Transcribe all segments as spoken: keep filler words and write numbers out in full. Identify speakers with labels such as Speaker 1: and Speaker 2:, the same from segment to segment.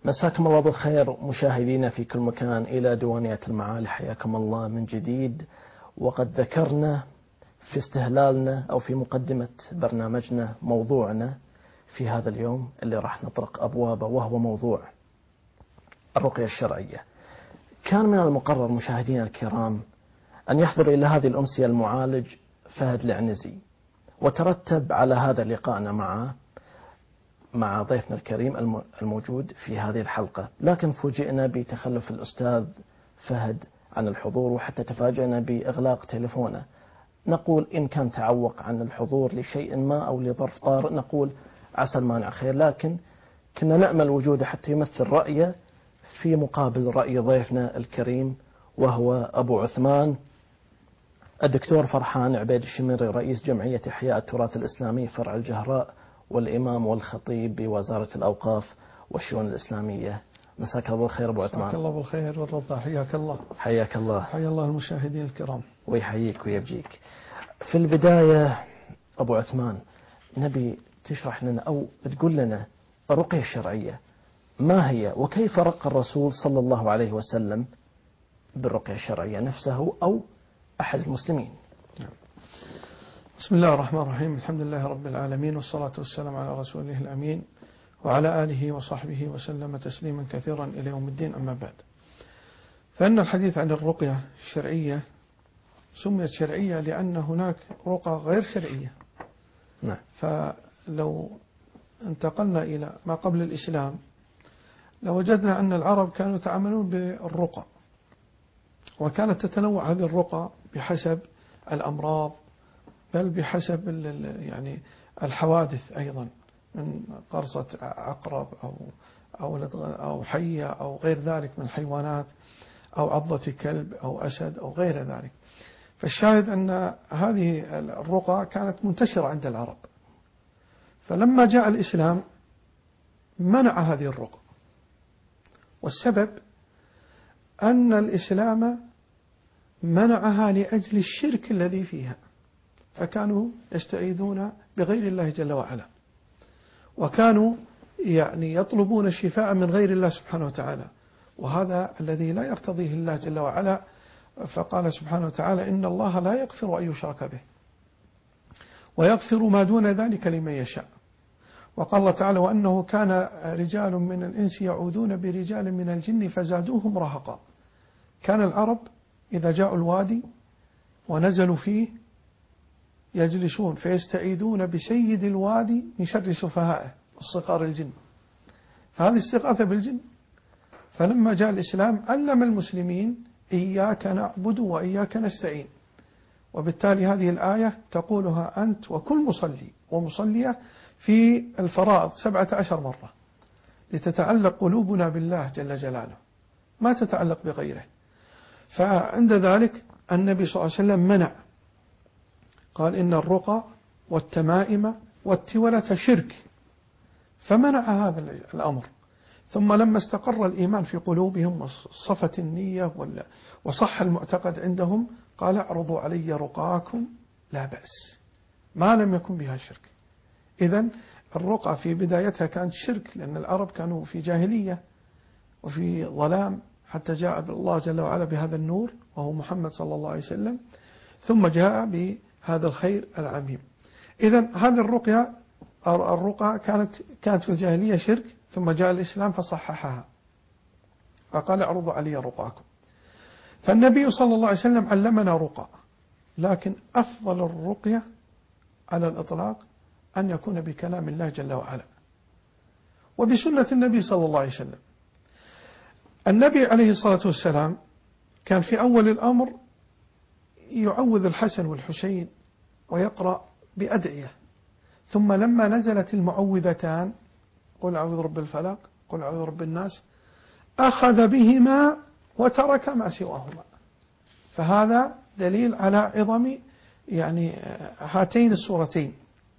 Speaker 1: مساكم الله بالخير مشاهدينا في كل مكان إلى ديوانية المعالي، حياكم الله من جديد. وقد ذكرنا في استهلالنا أو في مقدمة برنامجنا موضوعنا في هذا اليوم اللي راح نطرق أبوابه، وهو موضوع الرقية الشرعية. كان من المقرر مشاهدينا الكرام أن يحضر إلى هذه الأمسية المعالج فهد العنزي، وترتب على هذا لقاءنا معه مع ضيفنا الكريم الموجود في هذه الحلقة، لكن فوجئنا بتخلف الأستاذ فهد عن الحضور، وحتى تفاجأنا بإغلاق تلفونه. نقول إن كان تعوق عن الحضور لشيء ما أو لظرف طارئ نقول عسى المانع خير، لكن كنا نأمل وجوده حتى يمثل رأيه في مقابل رأي ضيفنا الكريم، وهو أبو عثمان الدكتور فرحان عبيد الشميري، رئيس جمعية إحياء التراث الإسلامي فرع الجهراء، والإمام والخطيب بوزارة الأوقاف والشؤون الإسلامية. مساك الله بالخير أبو عثمان.
Speaker 2: مساك الله بالخير والرضا، حياك الله.
Speaker 1: حياك الله.
Speaker 2: حيا الله المشاهدين الكرام.
Speaker 1: ويحييك ويبجيك. في البداية أبو عثمان، نبي تشرح لنا أو تقول لنا الرقية الشرعية ما هي، وكيف رقى الرسول صلى الله عليه وسلم بالرقية الشرعية نفسه أو أحد المسلمين؟
Speaker 2: بسم الله الرحمن الرحيم، الحمد لله رب العالمين، والصلاة والسلام على رسوله الأمين وعلى آله وصحبه وسلم تسليما كثيرا إلى يوم الدين. أما بعد، فإن الحديث عن الرقية الشرعية سميت شرعية لأن هناك رقى غير شرعية.
Speaker 1: نعم.
Speaker 2: فلو انتقلنا إلى ما قبل الإسلام لوجدنا أن العرب كانوا يتعاملون بالرقى، وكانت تتنوع هذه الرقى بحسب الأمراض، بل بحسب يعني الحوادث أيضا، من قرصة عقرب أو أو أو حية أو غير ذلك من الحيوانات، أو عضة كلب أو أسد أو غير ذلك. فالشاهد أن هذه الرقى كانت منتشرة عند العرب، فلما جاء الإسلام منع هذه الرقى، والسبب أن الإسلام منعها لأجل الشرك الذي فيها، فكانوا يستعيذون بغير الله جل وعلا، وكانوا يعني يطلبون الشفاء من غير الله سبحانه وتعالى، وهذا الذي لا يرتضيه الله جل وعلا. فقال سبحانه وتعالى: إن الله لا يغفر أن يشرك به ويغفر ما دون ذلك لمن يشاء. وقال الله تعالى: وأنه كان رجال من الإنس يعوذون برجال من الجن فزادوهم رهقا. كان العرب إذا جاءوا الوادي ونزلوا فيه يجلسون فيستعيذون بسيد الوادي من شر سفهائه الصقار الجن، فهذه استغاثة بالجن. فلما جاء الإسلام علم المسلمين إياك نعبد وإياك نستعين، وبالتالي هذه الآية تقولها أنت وكل مصلي ومصلية في الفرائض سبعة عشر مرة، لتتعلق قلوبنا بالله جل جلاله، ما تتعلق بغيره. فعند ذلك النبي صلى الله عليه وسلم منع، قال: إن الرقى والتمائم والتولة شرك، فمنع هذا الأمر. ثم لما استقر الإيمان في قلوبهم وصفت النية وصح المعتقد عندهم قال: اعرضوا علي رقاكم لا بأس، ما لم يكن بها شرك. إذن الرقى في بدايتها كانت شرك، لأن العرب كانوا في جاهلية وفي ظلام، حتى جاء الله جل وعلا بهذا النور وهو محمد صلى الله عليه وسلم، ثم جاء بهذا الخير العميم. إذن هذه الرقية الرقى كانت كانت في الجاهلية شرك، ثم جاء الإسلام فصححها، فقال: اعرضوا علي رقاكم. فالنبي صلى الله عليه وسلم علمنا رقى، لكن أفضل الرقية على الإطلاق أن يكون بكلام الله جل وعلا وبسنة النبي صلى الله عليه وسلم. النبي عليه الصلاة والسلام كان في أول الأمر يعوذ الحسن والحسين ويقرأ بأدعية، ثم لما نزلت المعوذتان قل أعوذ برب الفلق قل أعوذ برب الناس أخذ بهما وترك ما سواهما. فهذا دليل على عظم يعني هاتين السورتين،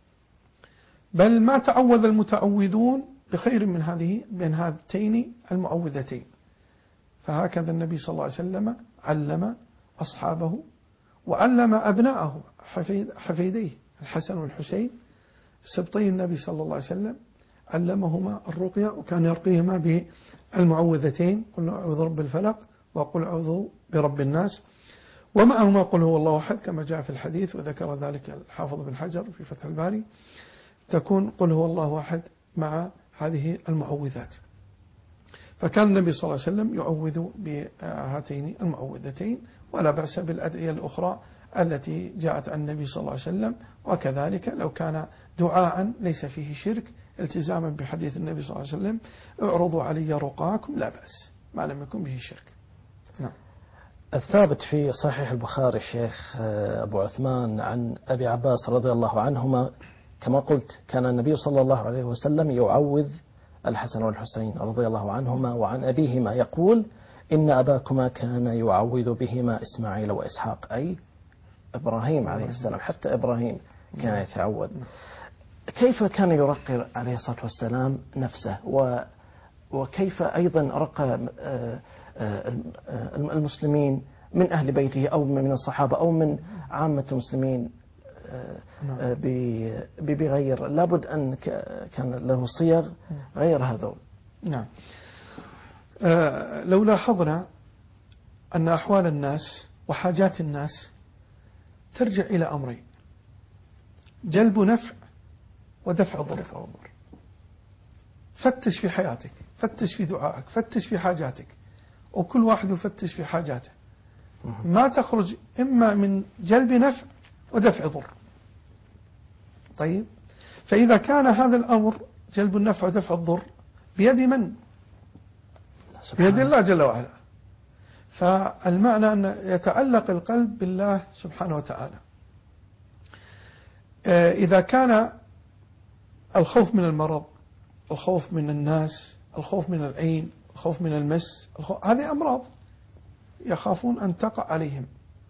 Speaker 2: بل ما تعوذ المتعوذون بخير من هذه من هاتين المعوذتين. فهكذا النبي صلى الله عليه وسلم علم أصحابه وعلم أبناءه حفيد حفيديه الحسن والحسين سبطي النبي صلى الله عليه وسلم، علمهما الرقية، وكان يرقيهما بالمعوذتين، قل أعوذ برب الفلق وقل أعوذ برب الناس، ومعهما قل هو الله أحد كما جاء في الحديث، وذكر ذلك الحافظ بن حجر في فتح الباري، تكون قل هو الله أحد مع هذه المعوذات. فكان النبي صلى الله عليه وسلم يعوذ بهاتين المعوذتين، ولا بأس بالأدعية الأخرى التي جاءت عن النبي صلى الله عليه وسلم. وكذلك لو كان دعاء ليس فيه شرك التزاما بحديث النبي صلى الله عليه وسلم اعرضوا علي رقاكم، لا بأس ما لم يكن به شرك. نعم.
Speaker 1: الثابت في صحيح البخاري الشيخ أبو عثمان عن أبي عباس رضي الله عنهما كما قلت كان النبي صلى الله عليه وسلم يعوذ الحسن والحسين رضي الله عنهما وعن أبيهما يقول إن أباكما كان يعوذ بهما إسماعيل وإسحاق، أي إبراهيم عليه السلام، حتى إبراهيم كان يتعوذ. كيف كان يرقي عليه الصلاة والسلام نفسه، وكيف أيضا رقى المسلمين من أهل بيته أو من الصحابة أو من عامة المسلمين بغير، لابد أن كان له صيغ غير هذول.
Speaker 2: نعم. لو لاحظنا أن أحوال الناس وحاجات الناس ترجع إلى أمرين: جلب نفع ودفع ضر. فتش في حياتك، فتش في دعائك، فتش في حاجاتك، وكل واحد يفتش في حاجاته، ما تخرج إما من جلب نفع ودفع ضر. طيب، فإذا كان هذا الأمر جلب النفع ودفع الضر بيد من؟ بيد الله جل وعلا. فالمعنى أن يتعلق القلب بالله سبحانه وتعالى. إذا كان الخوف من المرض، الخوف من الناس، الخوف من العين، الخوف من المس، هذه أمراض يخافون أن تقع عليهم،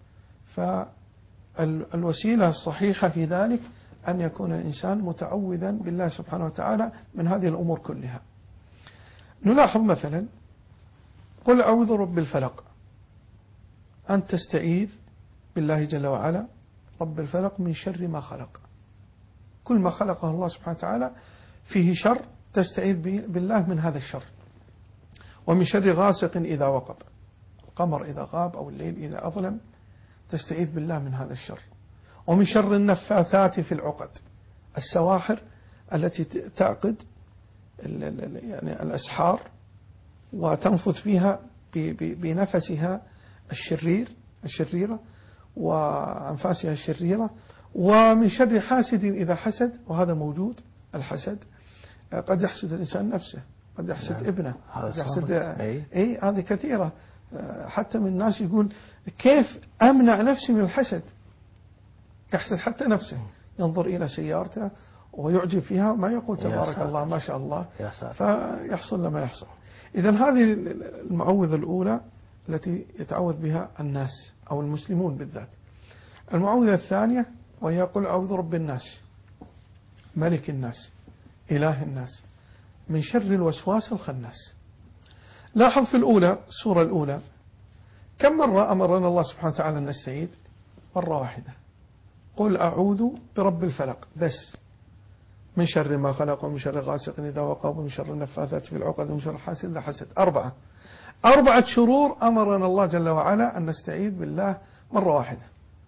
Speaker 2: فالوسيلة الصحيحة في ذلك أن يكون الإنسان متعوذا بالله سبحانه وتعالى من هذه الأمور كلها. نلاحظ مثلا قل أعوذ برب الفلق، أن تستعيذ بالله جل وعلا رب الفلق من شر ما خلق. كل ما خلقه الله سبحانه وتعالى فيه شر، تستعيذ بالله من هذا الشر. ومن شر غاسق إذا وقب، القمر إذا غاب أو الليل إذا أظلم، تستعيذ بالله من هذا الشر. ومن شر النفاثات في العقد، السواحر التي تعقد يعني الأسحار وتنفث فيها بنفسها الشرير الشريرة وأنفاسها الشريرة. ومن شر حاسد إذا حسد، وهذا موجود، الحسد قد يحسد الإنسان نفسه، قد يحسد يعني ابنه، قد يحسد أي. أي هذه كثيرة. حتى من الناس يقول كيف أمنع نفسي من الحسد، يحسد حتى نفسه، ينظر إلى سيارته ويعجب فيها ما يقول تبارك الله ما شاء الله، فيحصل لما يحصل. إذن هذه المعوذة الأولى التي يتعوذ بها الناس أو المسلمون بالذات. المعوذة الثانية وهي قل أعوذ برب الناس ملك الناس إله الناس من شر الوسواس الخناس. لاحظ في الأولى السورة الأولى كم مرة أمرنا الله سبحانه وتعالى أن نستعيذ؟ مرة واحدة، قل أعوذ برب الفلق بس، من شر ما خلق ومن شر غاسق إذا وقب ومن شر النفاثات في العقد ومن شر حاسد إذا حسد. أربعة أربعة شرور أمرنا الله جل وعلا أن نستعيذ بالله مرة واحدة.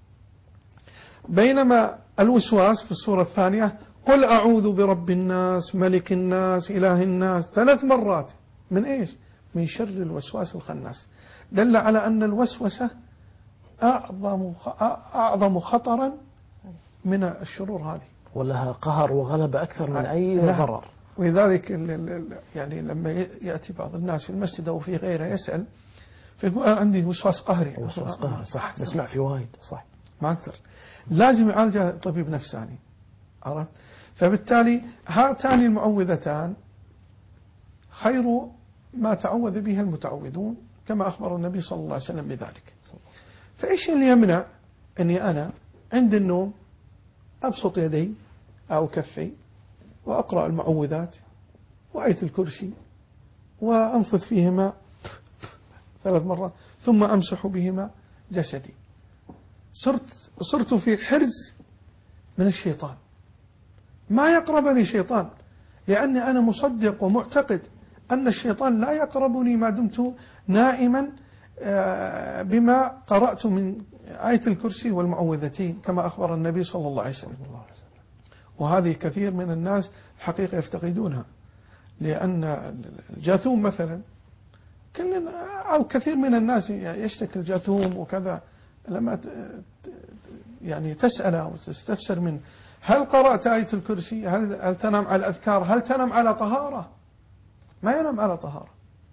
Speaker 2: بينما الوسواس في السورة الثانية قل أعوذ برب الناس ملك الناس إله الناس ثلاث مرات. من إيش؟ من شر الوسواس الخناس. دل على أن الوسوسة أعظم أعظم خطرا من الشرور هذه،
Speaker 1: ولها قهر وغلبة أكثر من أي ضرر.
Speaker 2: ولذلك يعني لما يأتي بعض الناس في المسجد أو في غيره يسأل فيقول أنا عندي وسواس قهري.
Speaker 1: وسواس قهري صح، نسمع في وايد صح،
Speaker 2: ما أكثر، لازم يعالجه طبيب نفساني، عرفت؟ فبالتالي هاتان المعوذتان خير ما تعوذ به المتعوذون كما أخبر النبي صلى الله عليه وسلم بذلك. فإيش اللي يمنع أني أنا عند النوم أبسط يدي أو كفي وأقرأ المعوذات وآية الكرسي وأنفث فيهما ثلاث مرات ثم أمسح بهما جسدي؟ صرت صرت في حرز من الشيطان، ما يقربني شيطان. لأني أنا مصدق ومعتقد أن الشيطان لا يقربني ما دمت نائما بما قرأت من آية الكرسي والمعوذتين كما أخبر النبي صلى الله عليه وسلم. وهذه كثير من الناس الحقيقة يفتقدونها، لأن الجاثوم مثلا كلنا أو كثير من الناس يشتكي الجاثوم وكذا، لما يعني تسأله وتستفسر منه هل قرأت آية الكرسي؟ هل, هل تنام على الأذكار؟ هل تنام على طهارة؟ ما ينام على طهارة.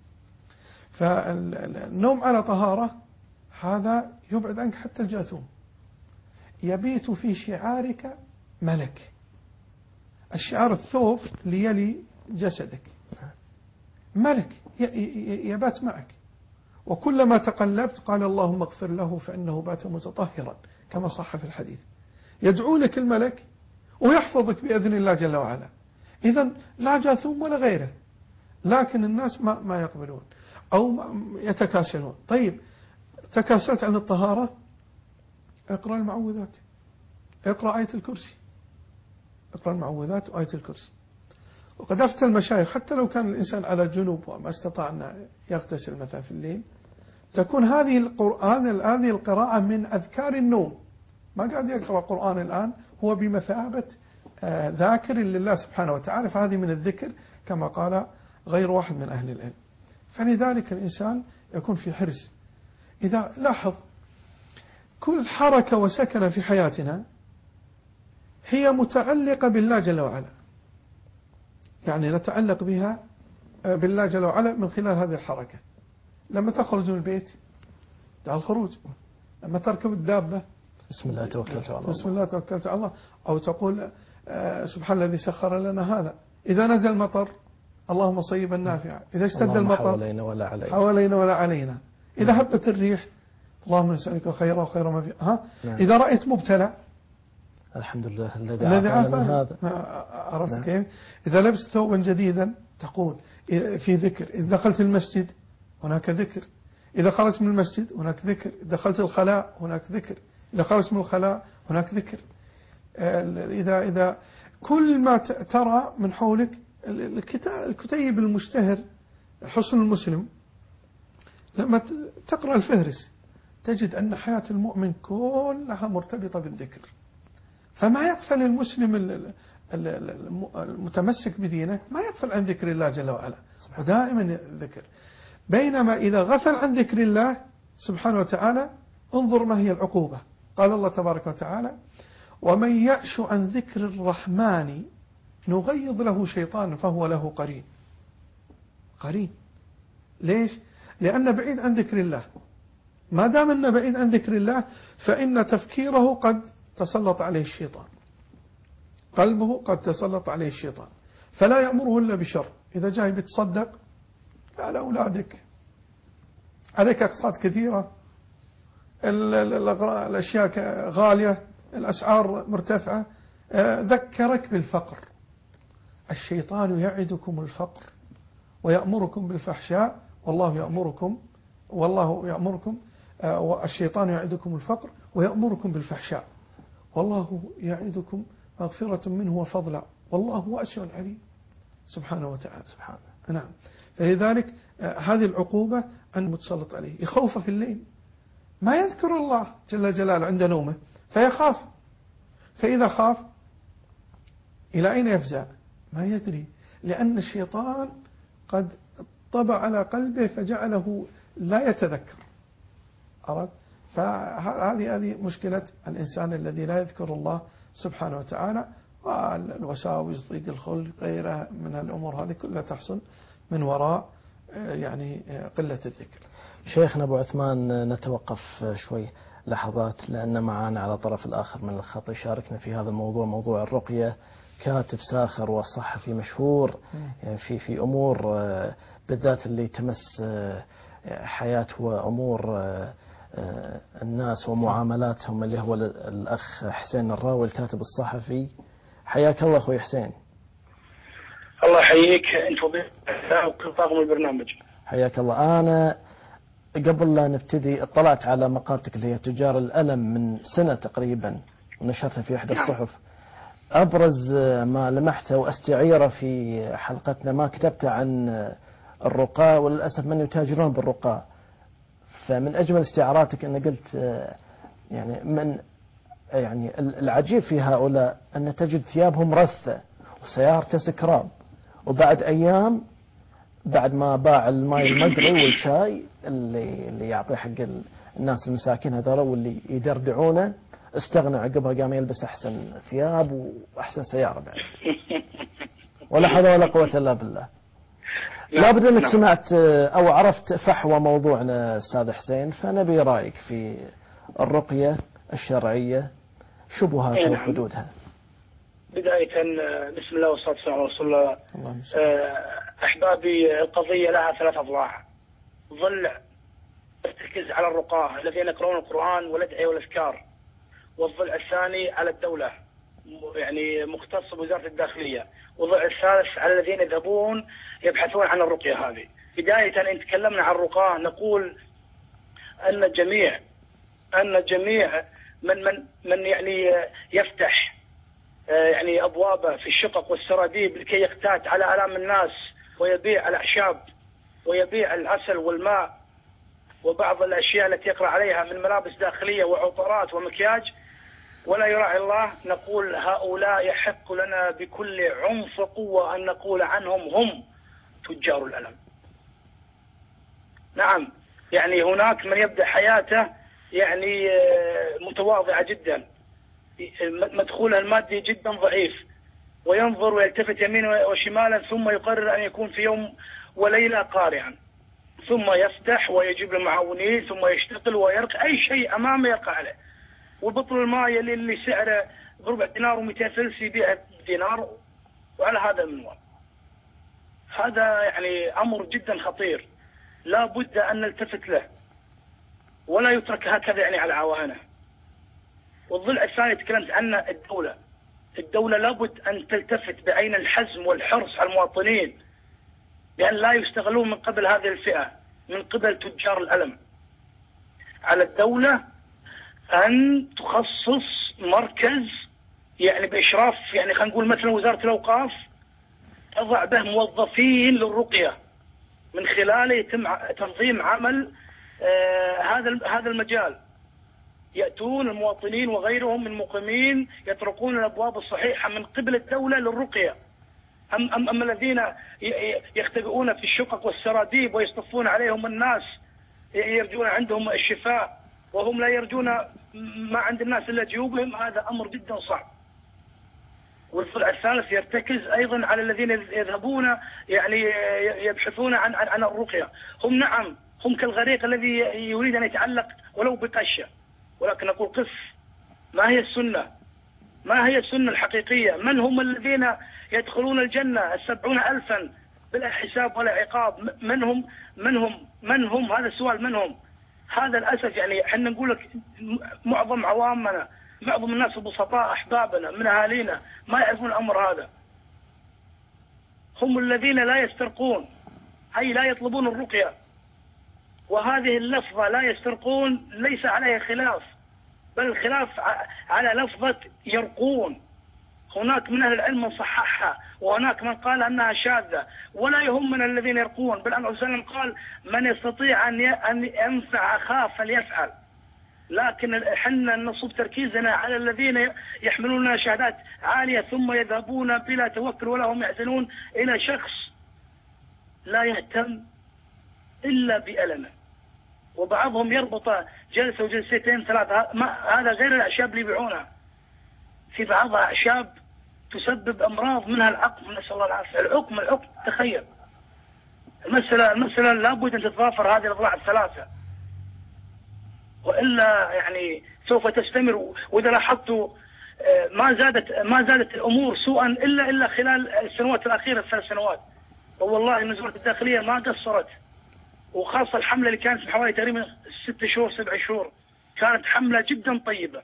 Speaker 2: فالنوم على طهارة هذا يبعد عنك حتى الجاثوم. يبيت في شعارك ملك. الشعار الثوب ليلي جسدك، ملك يبات معك، وكلما تقلبت قال اللهم اغفر له فإنه بات متطهرا كما صح في الحديث. يدعو لك الملك ويحفظك بإذن الله جل وعلا. إذن لا جاثوم ولا غيره، لكن الناس ما, ما يقبلون أو يتكاسلون. طيب تكاسلت عن الطهارة، اقرأ المعوذات، اقرأ آية الكرسي، اقرأ المعوذات وآية الكرسي. وقد أفتى المشايخ حتى لو كان الإنسان على جنوب وما استطاع أن يغتسل مثلا في الليل، تكون هذه القرآن هذه القراءة من أذكار النوم. ما قاعد يقرأ قرآن الآن، هو بمثابة ذاكر لله سبحانه وتعالى، فهذه من الذكر كما قال غير واحد من أهل العلم. فلذلك الإنسان يكون في حرص. إذا لاحظ كل حركة وسكنة في حياتنا هي متعلقة بالله جل وعلا، يعني نتعلق بها بالله جل وعلا من خلال هذه الحركة. لما تخرج من البيت دعاء الخروج، لما تركب الدابة
Speaker 1: بسم الله توكلت على الله،
Speaker 2: بسم الله توكلت على الله، أو تقول سبحان الذي سخر لنا هذا. إذا نزل المطر اللهم صيبا نافعا، إذا اشتد المطر
Speaker 1: حوالينا ولا علينا
Speaker 2: حوالينا ولا علينا، إذا هبت الريح اللهم نسألك خيرا وخير ما فيه. ها نعم. إذا رأيت مبتلى
Speaker 1: الحمد لله الذي عافانا من هذا.
Speaker 2: عرفت نعم. كيف؟ إذا لبست ثوبا جديدا تقول في ذكر. إذا دخلت المسجد هناك ذكر، إذا خرجت من المسجد هناك ذكر، إذا دخلت الخلاء هناك ذكر، إذا خرجت من الخلاء هناك ذكر. إذا إذا كل ما ترى من حولك. الكتيب المشتهر حصن المسلم لما تقرأ الفهرس تجد أن حياة المؤمن كلها مرتبطة بالذكر. فما يغفل المسلم المتمسك بدينه، ما يغفل عن ذكر الله جل وعلا، ودائما ذكر. بينما إذا غفل عن ذكر الله سبحانه وتعالى انظر ما هي العقوبة. قال الله تبارك وتعالى ومن يعش عن ذكر الرحمن نغيض له شيطانا فهو له قرين. قرين ليش؟ لأنه بعيد عن ذكر الله. ما دام أنه بعيد عن ذكر الله فإن تفكيره قد تسلط عليه الشيطان، قلبه قد تسلط عليه الشيطان، فلا يأمره إلا بشر. إذا جاي بتصدق قال أولادك عليك أقساط كثيرة، الأشياء غالية، الأسعار مرتفعة، ذكرك بالفقر. الشيطان يعدكم الفقر ويأمركم بالفحشاء والله يأمركم والله يأمركم والشيطان يعدكم الفقر ويأمركم بالفحشاء والله يعدكم مغفرة منه وفضلا والله واسع عليم سبحانه وتعالى. سبحانه نعم. فلذلك هذه العقوبة أن متسلط عليه، يخوف في الليل، ما يذكر الله جل جلاله عند نومه فيخاف. فإذا خاف إلى أين يفزع؟ ما يدري، لأن الشيطان قد طبع على قلبه فجعله لا يتذكر. عرفت؟ فهذه هذه مشكلة الإنسان الذي لا يذكر الله سبحانه وتعالى، والوساوس ضيق الخلق غيرها من الأمور هذه كلها تحصل من وراء يعني قلة الذكر.
Speaker 1: شيخنا أبو عثمان نتوقف شوي لحظات، لأن معنا على طرف الآخر من الخط يشاركنا في هذا الموضوع، موضوع الرقية، كاتب ساخر وصحفي مشهور يعني في في أمور بالذات اللي تمس حياة وأمور الناس ومعاملاتهم، اللي هو الأخ حسين الراوي الكاتب الصحفي. حياك الله أخوي حسين.
Speaker 3: الله يحييك أنت وكل طاقم البرنامج.
Speaker 1: حياك الله. أنا قبل لا نبتدي اطلعت على مقالتك اللي هي تجار الألم من سنة تقريبا ونشرتها في إحدى الصحف. أبرز ما لمحته وأستعيره في حلقتنا ما كتبت عن الرقاء، وللأسف من يتاجرون بالرقاء. فمن أجمل استعاراتك أن قلت يعني من يعني العجيب في هؤلاء أن تجد ثيابهم رثة وسيارته سكراب، وبعد أيام بعد ما باع الماء المقري والشاي اللي اللي يعطيه حق الناس المساكين هذول واللي يدردعونه، استغنى عقبها، قام يلبس أحسن ثياب وأحسن سيارة بعد. ولا حول ولا قوة إلا بالله. لابد أنك سمعت أو عرفت فحوى موضوعنا أستاذ حسين، فنبي رأيك في الرقية الشرعية، شبهاتها وحدودها.
Speaker 3: بداية بسم الله والصلاة والسلام على رسول الله. أحبابي، القضية لها ثلاث أضلاع. ظل تركز على الرقاة الذين يقرؤون القرآن والأدعية والأذكار، والضلع الثاني على الدولة يعني مختص بوزارة الداخلية، والضلع الثالث على الذين يذهبون يبحثون عن الرقية هذه. بداية إن تكلمنا عن الرقاة نقول أن الجميع أن الجميع من من من يعني يفتح يعني أبوابه في الشقق والسراديب لكي يقتات على آلام الناس، ويبيع الأعشاب ويبيع العسل والماء وبعض الأشياء التي يقرأ عليها من ملابس داخلية وعطرات ومكياج، ولا يراعي الله، نقول هؤلاء يحق لنا بكل عنف وقوة أن نقول عنهم هم تجار الألم. نعم، يعني هناك من يبدأ حياته يعني متواضعة جدا، مدخولها المادي جدا ضعيف، وينظر ويلتفت يمينا وشمالا، ثم يقرر أن يكون في يوم وليلة قارعا، ثم يفتح ويجيب المعاونين، ثم يشتغل ويرقى أي شيء أمامه يرقى عليه. وبطل الماء اللي سعره بربع دينار ومئتين فلس يبيع دينار، وعلى هذا المنوال. هذا يعني أمر جدا خطير، لا بد أن نلتفت له ولا يترك هكذا يعني على عواهنه. والضلع الثاني تكلمت عنه الدولة. الدولة لابد أن تلتفت بعين الحزم والحرص على المواطنين، لأن لا يستغلون من قبل هذه الفئة، من قبل تجار الألم. على الدولة أن تخصص مركز يعني بإشراف، يعني خلينا نقول مثلا وزارة الأوقاف، تضع به موظفين للرقية، من خلاله يتم تنظيم عمل آه هذا هذا المجال. يأتون المواطنين وغيرهم من مقيمين يطرقون الأبواب الصحيحة من قبل الدولة للرقية. أم أم أم الذين يختبئون في الشقق والسراديب ويصطفون عليهم الناس يرجون عندهم الشفاء وهم لا يرجون ما عند الناس إلا جيوبهم، هذا أمر جدا صعب. والضلع الثالث يرتكز أيضا على الذين يذهبون يعني يبحثون عن عن, عن الرقية. هم نعم هم كالغريق الذي يريد أن يتعلق ولو بقشة، ولكن نقول قف، ما هي السنة؟ ما هي السنة الحقيقية؟ من هم الذين يدخلون الجنة السبعون ألفا بلا حساب ولا عقاب؟ من هم من هم من هم هذا السؤال، من هم؟ هذا الأسف يعني احنا نقول لك معظم عوامنا، معظم الناس البسطاء أحبابنا من أهالينا ما يعرفون الأمر هذا. هم الذين لا يسترقون، أي لا يطلبون الرقية. وهذه اللفظة لا يسترقون ليس عليها خلاف، بل الخلاف على لفظة يرقون. هناك من أهل العلم من صححها، وهناك من قال أنها شاذة، ولا يهمنا الذين يرقون، بل النبي صلى الله عليه وسلم قال من يستطيع أن ينفع أخاه فليفعل. لكن احنا نصب تركيزنا على الذين يحملون شهادات عالية ثم يذهبون بلا توكل ولا هم يحزنون إلى شخص لا يهتم إلا بألمه، وبعضهم يربط جلسة وجلستين ثلاثة. هذا غير الأعشاب اللي يبيعونها، في بعضها أعشاب تسبب أمراض منها العقم، نسأل الله العافية. العقم العقم تخيل، المسألة المسألة لابد أن تتضافر هذه الأضلاع الثلاثة، وإلا يعني سوف تستمر. وإذا لاحظتوا ما زادت ما زادت الأمور سوءا إلا إلا خلال السنوات الأخيرة، الثلاث سنوات. والله إن وزارة الداخلية ما قصرت، وخاصة الحملة اللي كانت حوالي تقريبا ست شهور سبع شهور كانت حملة جدا طيبة.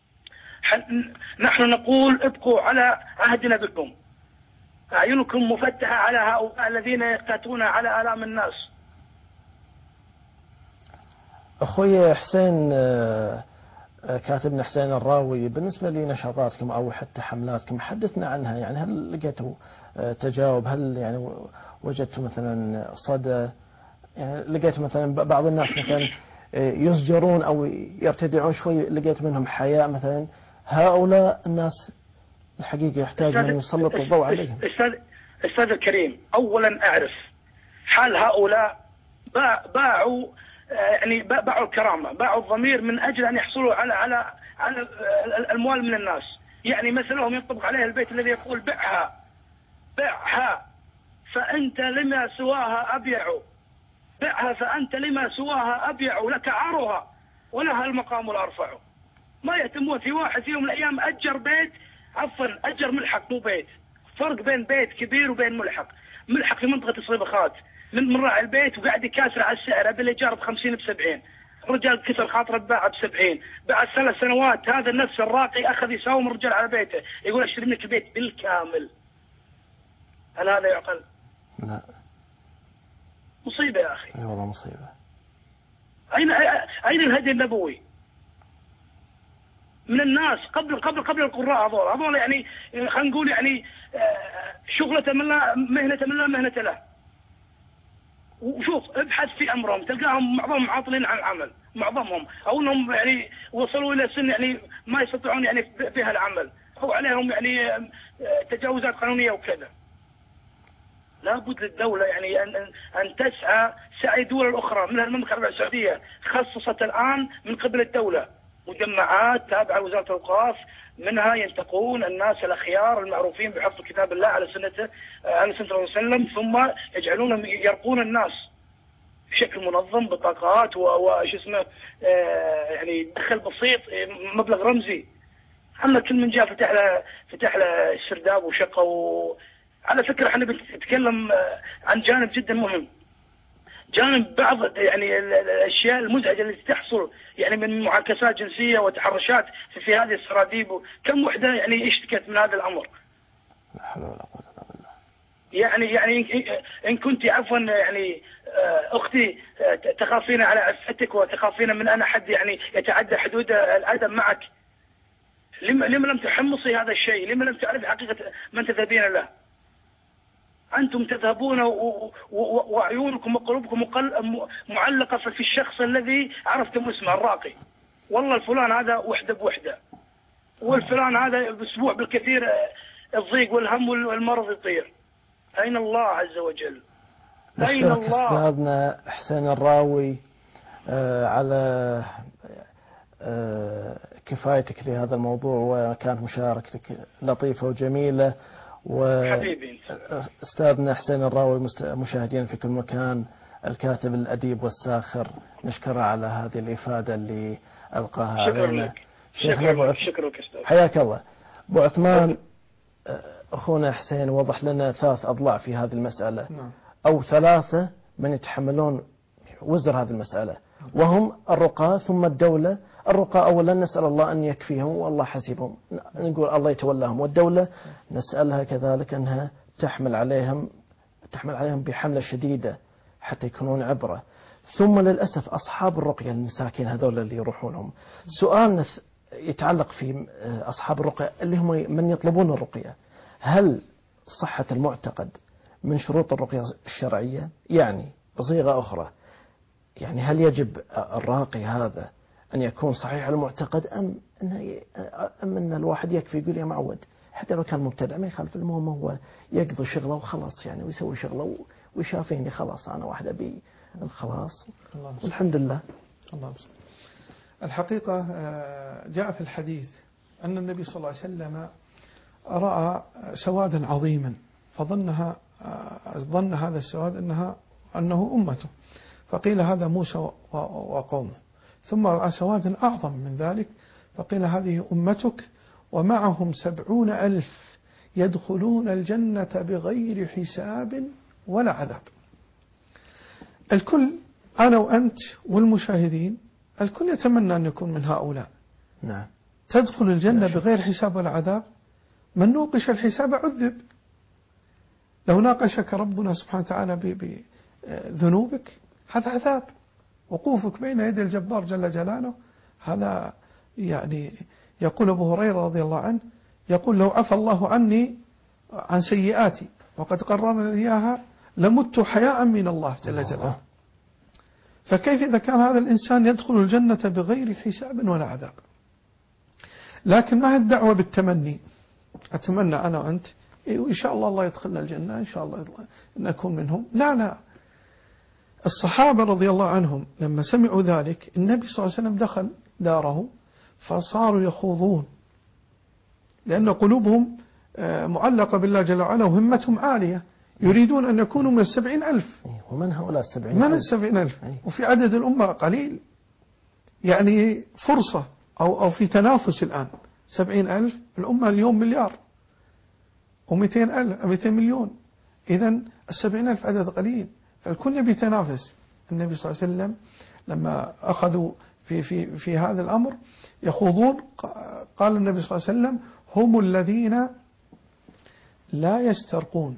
Speaker 3: نحن نقول ابقوا على عهدنا بكم، أعينكم مفتحة على هؤلاء الذين يقتاتون على آلام الناس.
Speaker 1: أخوي حسين، كاتبنا حسين الراوي، بالنسبة لنشاطاتكم أو حتى حملاتكم حدثنا عنها، يعني هل لقيتوا تجاوب؟ هل يعني وجدتوا مثلا صدى؟ يعني لقيتوا مثلا بعض الناس مثلا يزجرون أو يرتدعون شوي، لقيت منهم حياء مثلا؟ هؤلاء الناس الحقيقة يحتاج من يسلط الضوء عليهم.
Speaker 3: أستاذ أستاذ الكريم، أولا أعرف حال هؤلاء باعوا يعني باعوا الكرامة، باعوا الضمير من أجل أن يحصلوا على على على الأموال من الناس. يعني مثلهم ينطبق عليه البيت الذي يقول بعها بعها فأنت لما سواها أبيع، بعها فأنت لما سواها أبيع، لك عارها ولها المقام الأرفع. ما يهتمون. في واحد في يوم من الأيام أجر بيت، عفوا أجر ملحق مو بيت، فرق بين بيت كبير وبين ملحق. ملحق في منطقة الصبخات، من من راعي البيت وقاعد يكاسر على السعر، بالإيجار بخمسين بسبعين، الرجال كسر خاطره باع بسبعين. بعد ثلاث سنوات هذا النفس الراقي أخذ يساوم الرجال على بيته، يقول أشتري منك البيت بالكامل. هل هذا يعقل؟
Speaker 1: لا.
Speaker 3: مصيبة يا أخي.
Speaker 1: أي والله مصيبة.
Speaker 3: أين أين الهدي النبوي من الناس قبل قبل قبل القراء هذول؟ هذول يعني خلينا نقول يعني شغلة من لا مهنة من لا مهنة له. وشوف ابحث في أمرهم تلقاهم معظمهم عاطلين عن العمل، معظمهم أو أنهم يعني وصلوا إلى سن يعني ما يستطيعون يعني فيها العمل، أو عليهم يعني تجاوزات قانونية وكذا. لابد للدولة يعني أن أن تسعى سعي الدول الأخرى. من المملكة العربية السعودية خصصت الآن من قبل الدولة مجمعات تابعة لوزارة الأوقاف، منها ينتقون الناس الأخيار المعروفين بحفظ كتاب الله على سنته على سنة الله عليه وسلم، ثم يجعلونهم يرقون الناس بشكل منظم بطاقات وش اسمه يعني دخل بسيط مبلغ رمزي. أما كل من جاء فتح له فتح له السرداب وشقة. على فكرة احنا بنتكلم عن جانب جدا مهم، جانب بعض يعني الاشياء المزعجه التي تحصل يعني من معاكسات جنسيه وتحرشات في, في هذه السراديب. كم وحده يعني اشتكت من هذا الامر؟
Speaker 1: لا حول ولا قوه الا بالله.
Speaker 3: يعني يعني ان كنت عفوا يعني اختي تخافين على عفتك وتخافين من ان احد يعني يتعدى حدود الادب معك، لما لما لم تحمصي هذا الشيء؟ لما لم تعرفي حقيقه من تذهبين له؟ أنتم تذهبون وعيونكم وقلوبكم معلقة في الشخص الذي عرفتم اسمه الراقي. والله الفلان هذا وحدة بوحدة، والفلان هذا بأسبوع بالكثير الضيق والهم والمرض يطير. أين الله عز وجل؟ أين الله؟
Speaker 1: أستاذنا حسين الراوي آه على آه كفايتك لهذا الموضوع، وكانت مشاركتك لطيفة وجميلة. وأستاذنا حسين الراوي مشاهدين في كل مكان، الكاتب الأديب والساخر، نشكره على هذه الإفادة اللي ألقاها علينا.
Speaker 3: شكرا لك. شكرا لك أستاذ.
Speaker 1: حياك الله. أبو عثمان، أخونا حسين وضح لنا ثلاث أضلاع في هذه المسألة، أو ثلاثة من يتحملون وزر هذه المسألة، وهم الرقاة ثم الدولة. الرقاة أولا نسأل الله أن يكفيهم والله حسيبهم، نقول الله يتولاهم، والدولة نسألها كذلك أنها تحمل عليهم تحمل عليهم بحملة شديدة حتى يكونون عبرة. ثم للأسف أصحاب الرقية المساكين هذول اللي يروحونهم. سؤالنا يتعلق في أصحاب الرقية اللي هم من يطلبون الرقية، هل صحة المعتقد من شروط الرقية الشرعية؟ يعني بصيغة أخرى، يعني هل يجب الراقي هذا أن يكون صحيح المعتقد، أم أن أم أن الواحد يكفي يقول يا معود حتى لو كان مبتدع ما يخالف، المهم هو يقضي شغله وخلاص يعني، ويسوي شغله ويشافيني خلاص، أنا واحد أبي الخلاص والحمد لله.
Speaker 2: الله الحقيقة جاء في الحديث أن النبي صلى الله عليه وسلم رأى سوادا عظيما فظنها ظن هذا السواد أنها أنه أمته، فقيل هذا موسى وقومه. ثم رأى سوادا أعظم من ذلك فقيل هذه أمتك ومعهم سبعون ألف يدخلون الجنة بغير حساب ولا عذاب. الكل أنا وأنت والمشاهدين الكل يتمنى أن يكون من هؤلاء.
Speaker 1: نعم.
Speaker 2: تدخل الجنة بغير حساب ولا عذاب. من نوقش الحساب عذب. لو ناقشك ربنا سبحانه وتعالى بذنوبك هذا عذاب. وقوفك بين يدي الجبار جل جلاله هذا يعني يقول أبو هريرة رضي الله عنه يقول لو عفى الله عني عن سيئاتي وقد قررنا إياها لمت حياء من الله جل جلاله. فكيف إذا كان هذا الإنسان يدخل الجنة بغير حساب ولا عذاب؟ لكن ما هي الدعوة بالتمني، أتمنى أنا وأنت وإن شاء الله الله يدخلنا الجنة إن شاء الله نكون منهم. لا لا، الصحابة رضي الله عنهم لما سمعوا ذلك النبي صلى الله عليه وسلم دخل داره فصاروا يخوضون، لأن قلوبهم معلقة بالله جل وعلا وهمتهم عالية، يريدون أن يكونوا من السبعين ألف.
Speaker 1: ومن هؤلاء السبعين
Speaker 2: من السبعين ألف؟ وفي عدد الأمة قليل، يعني فرصة أو أو في تنافس الآن. سبعين ألف، الأمة اليوم مليار ومئتين ألف مئتين مليون، إذن السبعين ألف عدد قليل، فالكل يبي يتنافس. النبي صلى الله عليه وسلم لما أخذوا في في في هذا الأمر يخوضون، قال النبي صلى الله عليه وسلم هم الذين لا يسترقون.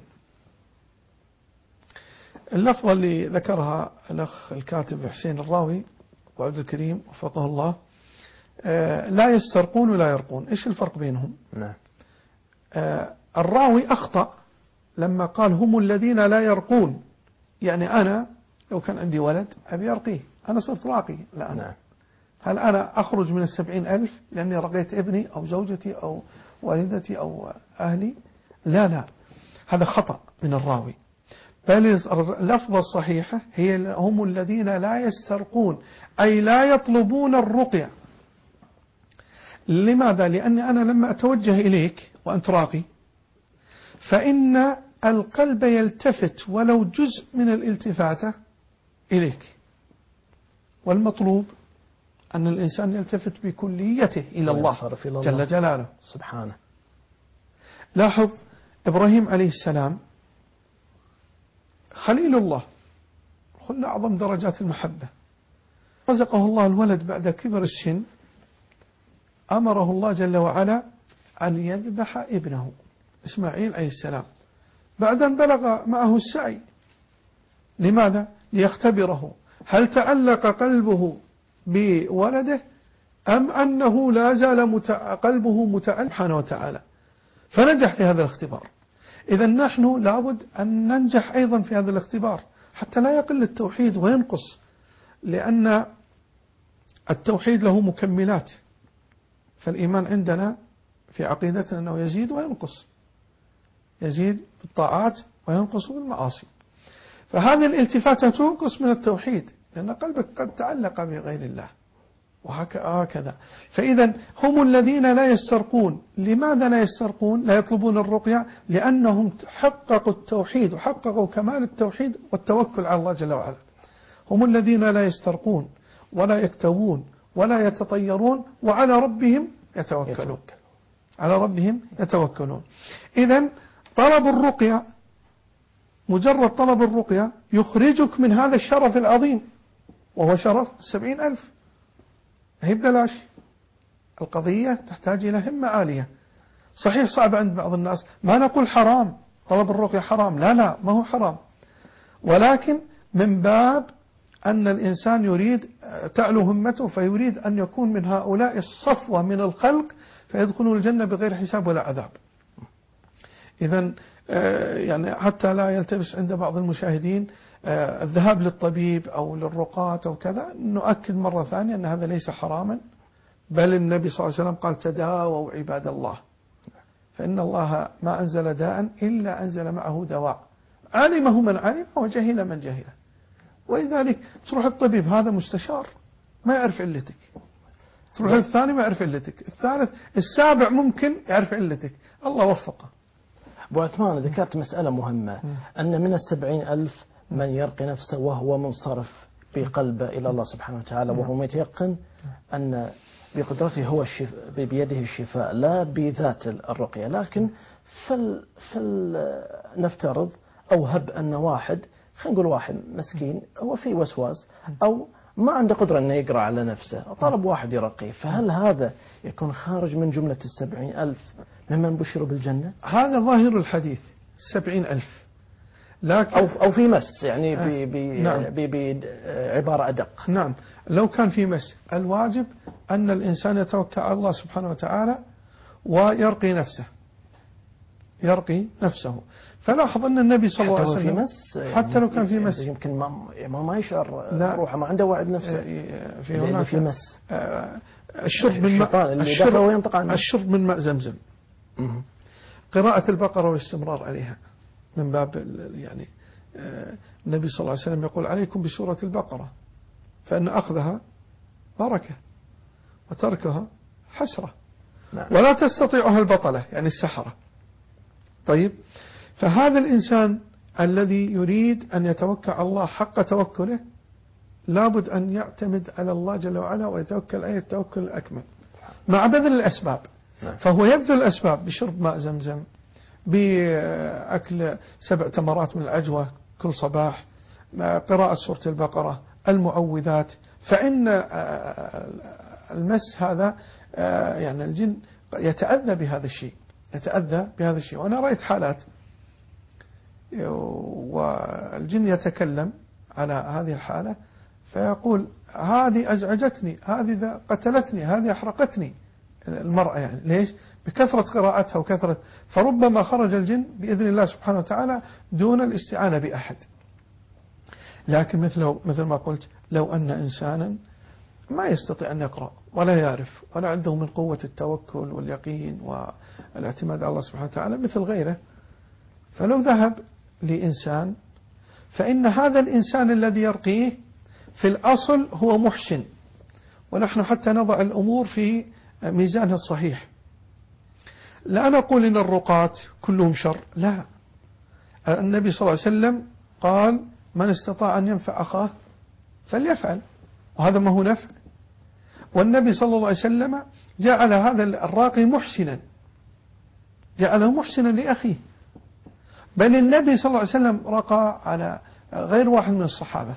Speaker 2: اللفظة اللي ذكرها الأخ الكاتب حسين الراوي وعبد الكريم وفقه الله، لا يسترقون ولا يرقون، إيش الفرق بينهم؟
Speaker 1: نعم.
Speaker 2: الراوي أخطأ لما قال هم الذين لا يرقون، يعني أنا لو كان عندي ولد أبي أرقيه، أنا صرت راقي الآن.
Speaker 1: نعم.
Speaker 2: هل أنا أخرج من السبعين ألف لأني رقيت ابني أو زوجتي أو والدتي أو أهلي؟ لا لا، هذا خطأ من الراوي، بل اللفظة الصحيحة هي هم الذين لا يسترقون، أي لا يطلبون الرقية. لماذا؟ لأني أنا لما أتوجه إليك وأنت راقي فإن القلب يلتفت ولو جزء من الالتفاتة إليك، والمطلوب أن الإنسان يلتفت بكليته إلى الله جل جلاله
Speaker 1: سبحانه.
Speaker 2: لاحظ إبراهيم عليه السلام خليل الله، قلنا أعظم درجات المحبة، رزقه الله الولد بعد كبر السن، أمره الله جل وعلا أن يذبح ابنه إسماعيل عليه السلام بعد أن بلغ معه السعي. لماذا؟ ليختبره هل تعلق قلبه بولده أم أنه لا زال متع... قلبه متعلق سبحانه وتعالى، فنجح في هذا الاختبار. إذا نحن لابد أن ننجح أيضا في هذا الاختبار حتى لا يقل التوحيد وينقص، لأن التوحيد له مكملات، فالإيمان عندنا في عقيدتنا أنه يزيد وينقص، يزيد بالطاعات وينقص بالمعاصي. فهذه الالتفاتة تنقص من التوحيد لأن قلبك قد تعلق بغير الله وهكذا. فإذا هم الذين لا يسترقون. لماذا لا يسترقون؟ لا يطلبون الرقية لأنهم حققوا التوحيد وحققوا كمال التوحيد والتوكل على الله جل وعلا. هم الذين لا يسترقون ولا يكتوون ولا يتطيرون وعلى ربهم يتوكلون. على ربهم يتوكلون. إذن طلب الرقية، مجرد طلب الرقية يخرجك من هذا الشرف العظيم وهو شرف سبعين ألف. هي ببلاش، القضية تحتاج إلى همة عالية. صحيح صعب عند بعض الناس، ما نقول حرام طلب الرقية حرام، لا لا ما هو حرام، ولكن من باب أن الإنسان يريد تعلو همته فيريد أن يكون من هؤلاء الصفوة من الخلق فيدخلون الجنة بغير حساب ولا عذاب. إذن يعني حتى لا يلتبس عند بعض المشاهدين الذهاب للطبيب أو للرقاة أو كذا، نؤكد مرة ثانية أن هذا ليس حراما، بل النبي صلى الله عليه وسلم قال تداووا عباد الله، فإن الله ما أنزل داء إلا أنزل معه دواء، علمه من علمه وجهل من جهله. ولذلك تروح الطبيب هذا مستشار ما يعرف علتك، تروح الثاني ما يعرف علتك، الثالث السابع ممكن يعرف علتك، الله وفقه.
Speaker 1: أبو عثمان ذكرت مسألة مهمة، أن من السبعين ألف من يرقي نفسه وهو منصرف بقلبه إلى الله سبحانه وتعالى وهو متيقن أن بقدرته هو الشفاء، بيده الشفاء لا بذات الرقية. لكن فل, فل نفترض أو هب أن واحد، خلينا نقول واحد مسكين هو في وسواس أو ما عنده قدرة أنه يقرأ على نفسه، طلب واحد يرقيه، فهل هذا يكون خارج من جملة السبعين ألف ممن بشروا بالجنة؟
Speaker 2: هذا ظاهر الحديث سبعين ألف، لكن
Speaker 1: أو أو في مس يعني
Speaker 2: نعم.
Speaker 1: بعبارة أدق.
Speaker 2: نعم، لو كان في مس الواجب أن الإنسان يتوكل على الله سبحانه وتعالى ويرقي نفسه يرقي نفسه. فلاحظ أن النبي صلى الله عليه وسلم
Speaker 1: في مس
Speaker 2: حتى لو كان في مس
Speaker 1: يمكن ما ما يشعر بروحه، ما عنده وعي بنفسه،
Speaker 2: في هناك
Speaker 1: في مس.
Speaker 2: الشرب من ماء الشرب, الشرب من ماء زمزم، قراءة البقرة والاستمرار عليها من باب يعني النبي صلى الله عليه وسلم يقول عليكم بسورة البقرة فإن أخذها بركة وتركها حسرة. نعم. ولا تستطيعها البطلة يعني السحرة. طيب، فهذا الإنسان الذي يريد أن يتوكل على الله حق توكله لابد أن يعتمد على الله جل وعلا ويتوكل عليه التوكل الأكمل مع بذل الأسباب. نعم. فهو يبذل الأسباب بشرب ماء زمزم، بأكل سبع تمرات من العجوة كل صباح، قراءة سورة البقرة، المعوذات. فإن المس هذا يعني الجن يتأذى بهذا الشيء يتأذى بهذا الشيء وأنا رأيت حالات والجن يتكلم على هذه الحالة فيقول هذه أزعجتني، هذه قتلتني، هذه أحرقتني المرأة. يعني ليش؟ بكثرة قراءتها وكثرة، فربما خرج الجن بإذن الله سبحانه وتعالى دون الاستعانة بأحد. لكن مثل مثل ما قلت، لو أن إنسانا ما يستطيع أن يقرأ ولا يعرف ولا عنده من قوة التوكل واليقين والاعتماد على الله سبحانه وتعالى مثل غيره، فلو ذهب لإنسان فإن هذا الإنسان الذي يرقيه في الأصل هو محسن، ونحن حتى نضع الأمور في ميزانها الصحيح. لا نقول إن الرقاة كلهم شر، لا. النبي صلى الله عليه وسلم قال من استطاع أن ينفع أخاه فليفعل، وهذا ما هو نفع. والنبي صلى الله عليه وسلم جعل هذا الراقي محسنا، جعله محسنا لأخيه. بل النبي صلى الله عليه وسلم رقى على غير واحد من الصحابة،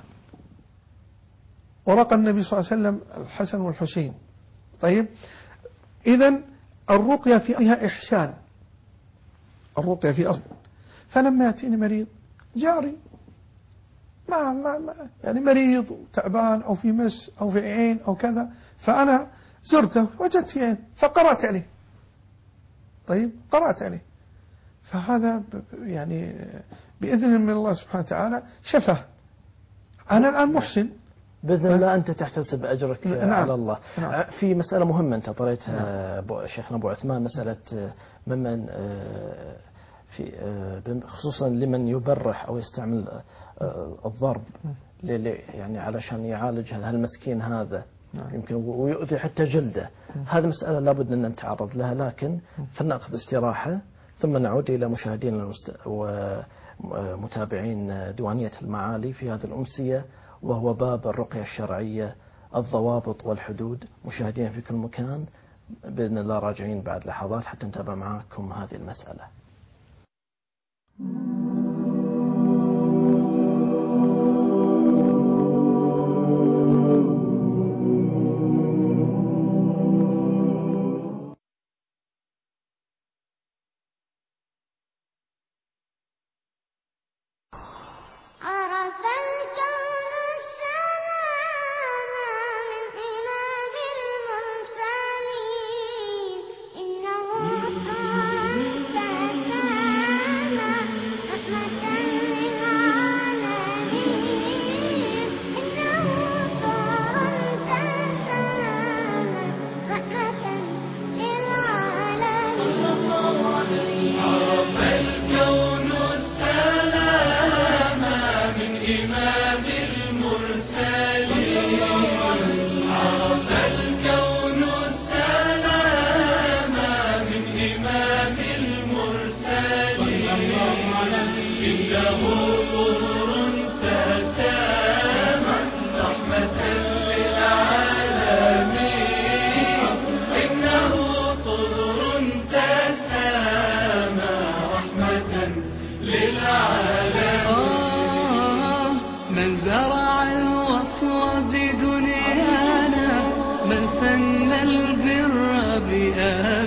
Speaker 2: ورقى النبي صلى الله عليه وسلم الحسن والحسين. طيب، إذن الرقية فيها إحسان، الرقية في أصل. فلما يأتيني مريض جاري ما ما ما يعني مريض وتعبان أو في مس أو في عين أو كذا، فأنا زرته وجدت في عين فقرأت عليه. طيب، قرأت عليه، فهذا يعني بإذن من الله سبحانه وتعالى شفاه. أنا الآن محسن
Speaker 1: بإذن الله. أنت تحتسب أجرك نعم. على الله. نعم. في مسألة مهمة أنت طريتها نعم. شيخنا أبو عثمان، مسألة ممن في خصوصا لمن يبرح أو يستعمل الضرب يعني علشان يعالج هالمسكين هذا نعم. يمكن ويؤذي حتى جلده. هذه مسألة لابد أن نتعرض لها، لكن فلنأخذ استراحة ثم نعود إلى مشاهدين ومتابعين ديوانية المعالي في هذه الأمسية، وهو باب الرقية الشرعية، الضوابط والحدود. مشاهدين في كل مكان بإذن الله راجعين بعد لحظات حتى نتابع معكم هذه المسألة.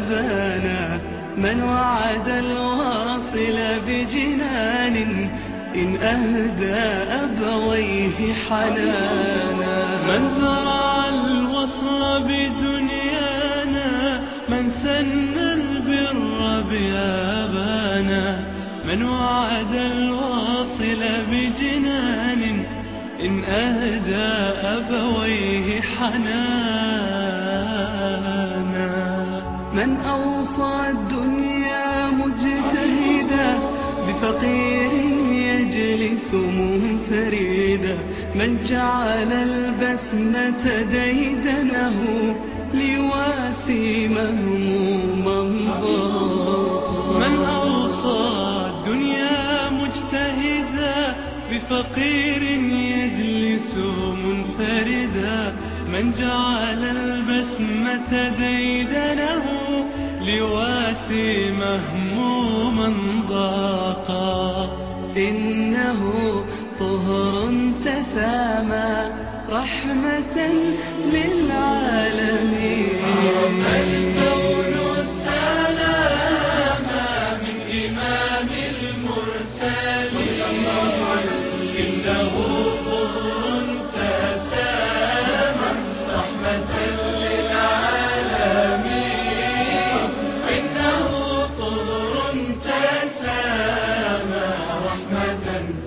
Speaker 4: من وعد الواصل بجنان إن أهدى أبويه حنانا. من زرع الوصل بدنيانا، من سن البر بآبانا، من وعد الواصل بجنان إن أهدى أبويه حنانا. من أوصى الدنيا مجتهدا بفقير يجلس منفردا، من جعل البسمة ديدنه ليواسي مهموما ضاقا. من أوصى الدنيا مجتهدا بفقير يجلس منفردا، من جعل البسمة ديدنه ليواسي مهموما ضاقا. إنه طهر تسامى رحمة للعالمين. الكون السلام من إمام المرسلين، إنه طهر تسامى رحمة للعالمين. إنه طهر تسامى رحمة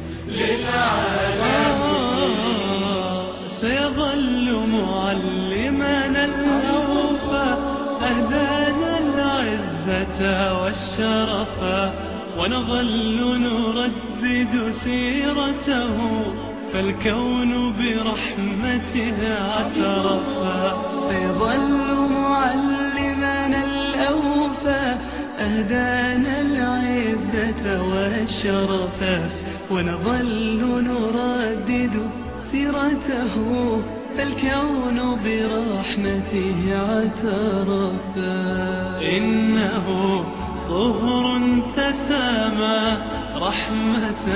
Speaker 4: للعالمين. سيظل معلمنا الأوفى، أهدانا العزة والشرفا، ونظل نردد سيرته فالكون برحمته اعترفا. سيظل معلمنا الأوفى، أهدانا العزة والشرفا، ونظل نردد سيرته فالكون برحمته اعترفا. إنه طهر تسامى رحمة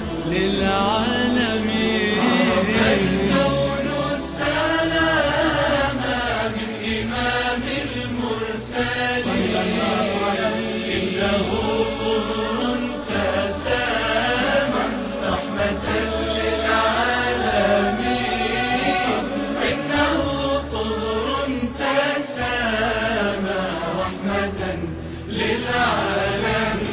Speaker 4: للعالمين. الكون السلام من إمام المرسلين، إنه طهر تسامى رحمة للعالمين. إنه طهر تسامى رحمة للعالمين.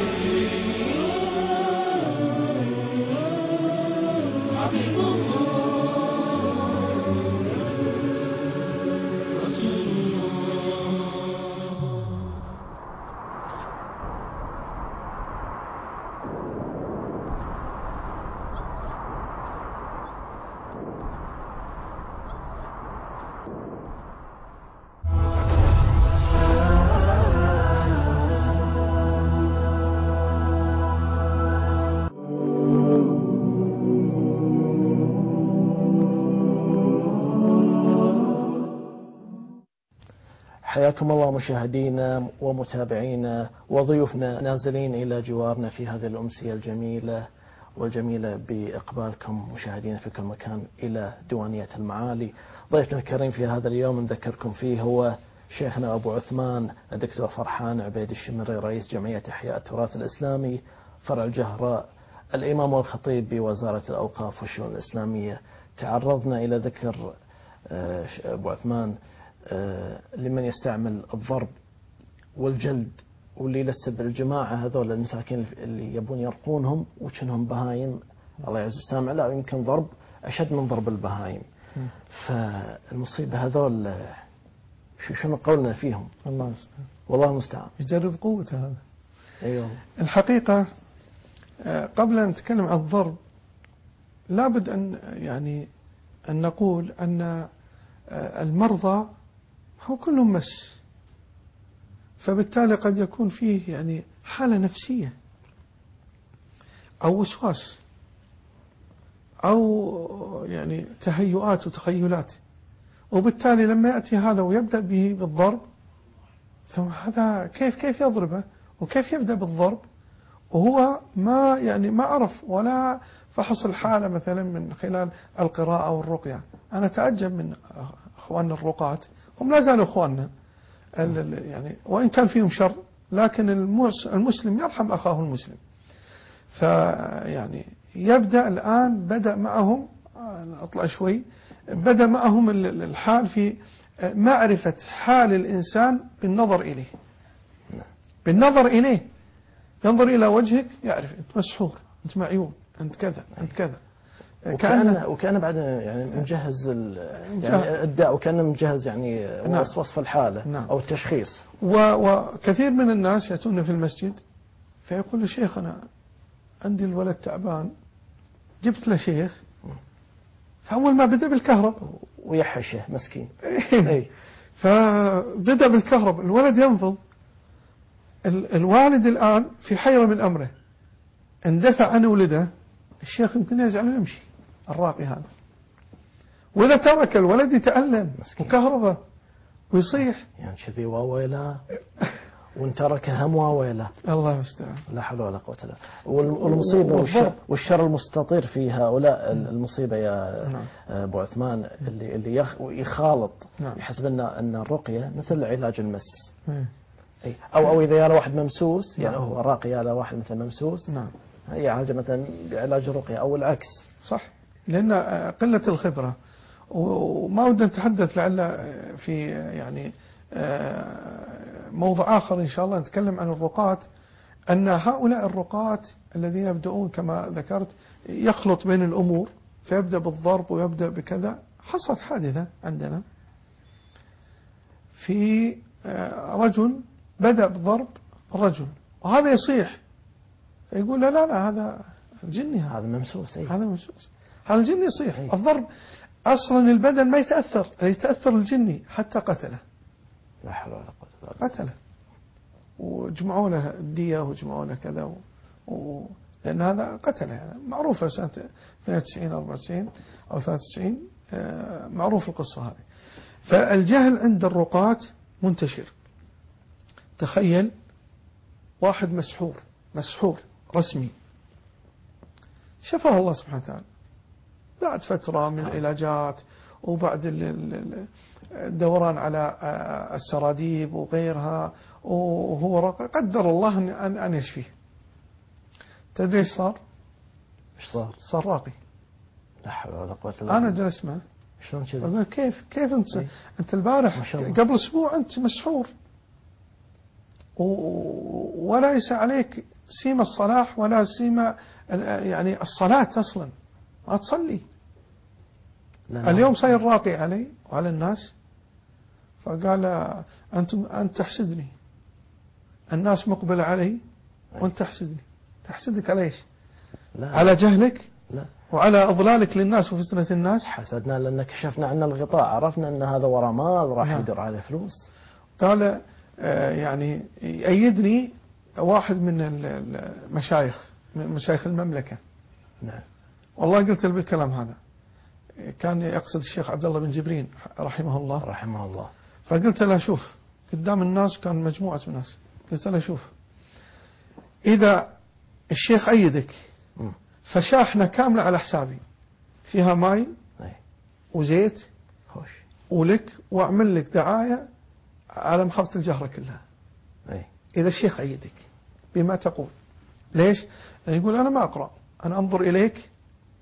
Speaker 1: حياكم الله مشاهدينا ومتابعينا وضيوفنا نازلين إلى جوارنا في هذه الأمسية الجميلة والجميلة بإقبالكم مشاهدينا في كل مكان إلى ديوانية المعالي. ضيفنا الكريم في هذا اليوم نذكركم فيه هو شيخنا أبو عثمان الدكتور فرحان عبيد الشمري، رئيس جمعية إحياء التراث الإسلامي فرع الجهراء، الإمام والخطيب بوزارة الأوقاف والشؤون الإسلامية. تعرضنا إلى ذكر أبو عثمان لمن يستعمل الضرب والجلد واللي يلسب الجماعة هذول المساكين اللي يبون يرقونهم وشنهم بهايم، الله يعز السامع، لا يمكن ضرب أشد من ضرب البهايم. فالمصيبة هذول شنو قولنا فيهم؟
Speaker 2: الله المستعان.
Speaker 1: والله المستعان.
Speaker 2: يجرب قوته هذا.
Speaker 1: أيوه.
Speaker 2: الحقيقة قبل أن نتكلم عن الضرب لابد أن يعني أن نقول أن المرضى هو كلهم مس، فبالتالي قد يكون فيه يعني حالة نفسية أو وسواس أو يعني تهيؤات وتخيلات، وبالتالي لما يأتي هذا ويبدأ به بالضرب، ثم هذا كيف كيف يضربه وكيف يبدأ بالضرب وهو ما يعني ما عرف ولا فحص الحالة مثلا من خلال القراءة والرقية. أنا أتعجب من أخواننا الرقاة، هم لا زالوا أخواننا يعني وإن كان فيهم شر، لكن المسلم يرحم أخاه المسلم. فيعني يبدأ الآن بدأ معهم أطلع شوي بدأ معهم الحال في معرفة حال الإنسان بالنظر إليه بالنظر إليه ينظر إلى وجهك يعرف أنت مسحور أنت معيون أنت كذا أنت كذا
Speaker 1: وكان وكان بعد يعني مجهز يعني الداء وكان مجهز يعني
Speaker 2: نعم.
Speaker 1: وصف الحالة
Speaker 2: نعم.
Speaker 1: أو التشخيص.
Speaker 2: وكثير من الناس يأتون في المسجد فيقول الشيخ أنا عندي الولد تعبان جبت له شيخ فأول ما بدأ بالكهرب
Speaker 1: ويحشه مسكين
Speaker 2: أي. فبدأ بالكهرب الولد ينفض الوالد الآن في حيرة من أمره اندفع عن ولده الشيخ يمكن يزعل ويمشي الراقي هذا وإذا ترك الولد يتألم وكهربه ويصيح
Speaker 1: يعني كذي واويلا وان ترك هم واويلا
Speaker 2: الله المستعان
Speaker 1: لا حول ولا قوة إلا بالله. والمصيبة والشر, والشر المستطير في هؤلاء المصيبة يا
Speaker 2: نعم.
Speaker 1: أبو عثمان اللي اللي يخالط
Speaker 2: نعم.
Speaker 1: يحسب أن أن الرقية مثل علاج المس
Speaker 2: نعم.
Speaker 1: أي. أو أو إذا يرى واحد ممسوس يعني
Speaker 2: نعم.
Speaker 1: هو راقي على واحد مثل ممسوس
Speaker 2: نعم.
Speaker 1: هي حاجة مثلا بعلاج الرقية أو العكس
Speaker 2: صح لأن قلة الخبرة وما ودنا نتحدث لعل في يعني موضوع آخر إن شاء الله نتكلم عن الرقاة أن هؤلاء الرقاة الذين يبدأون كما ذكرت يخلط بين الأمور فيبدأ بالضرب ويبدأ بكذا. حصلت حادثة عندنا في رجل بدأ بضرب الرجل وهذا يصيح يقول لا لا لا هذا الجني
Speaker 1: هذا ممسوس أي.
Speaker 2: هذا ممسوس هذا الجني يصيح
Speaker 1: أي.
Speaker 2: الضرب أصلا البدن ما يتأثر يتأثر الجني حتى قتله
Speaker 1: لا حول ولا قوة إلا بالله.
Speaker 2: قتله وجمعوا له الدية وجمعوا له كذا و... و... لأن هذا قتله يعني معروفة سنة اثنين وتسعين أربعة وتسعين أو ثلاثة وتسعين معروف القصة هذه. فالجهل عند الرقاة منتشر. تخيل واحد مسحور مسحور رسمي شفاه الله سبحانه وتعالى بعد فترة من العلاجات وبعد الدوران على السراديب وغيرها وهو قدر الله أن أن يشفيه. تدري ايش صار؟
Speaker 1: ايش صار؟
Speaker 2: صار راقي.
Speaker 1: لا حول ولا قوة إلا بالله.
Speaker 2: أنا جلست معه.
Speaker 1: شلون كذا؟
Speaker 2: كيف كيف أنت أي. أنت البارح قبل أسبوع أنت مسحور وليس عليك سيما الصلاح ولا سيما يعني الصلاة أصلا ما تصلي. اليوم صاير راقي علي وعلى الناس فقال أنت أنت تحسدني الناس مقبل علي وأنت تحسدني. تحسدك على إيش؟
Speaker 1: لا.
Speaker 2: على جهلك
Speaker 1: لا.
Speaker 2: وعلى أضلالك للناس وفتنة الناس.
Speaker 1: حسدنا لأن كشفنا عنا الغطاء عرفنا أن هذا ورا مال راح
Speaker 2: نعم.
Speaker 1: يدر عليه فلوس.
Speaker 2: قال آه يعني يأيدني واحد من المشايخ من مشايخ المملكة.
Speaker 1: نعم.
Speaker 2: والله قلت له بالكلام هذا كان يقصد الشيخ عبد الله بن جبرين رحمه الله
Speaker 1: رحمه الله.
Speaker 2: فقلت له شوف قدام الناس كان مجموعة الناس قلت له شوف إذا الشيخ أيدك فشاحنة كاملة على حسابي فيها ماي وزيت
Speaker 1: خوش
Speaker 2: ولك وأعمل لك دعاية على محافظة الجهرة كلها
Speaker 1: أي.
Speaker 2: إذا الشيخ أيدك بما تقول. ليش؟ يقول أنا ما أقرأ أنا أنظر إليك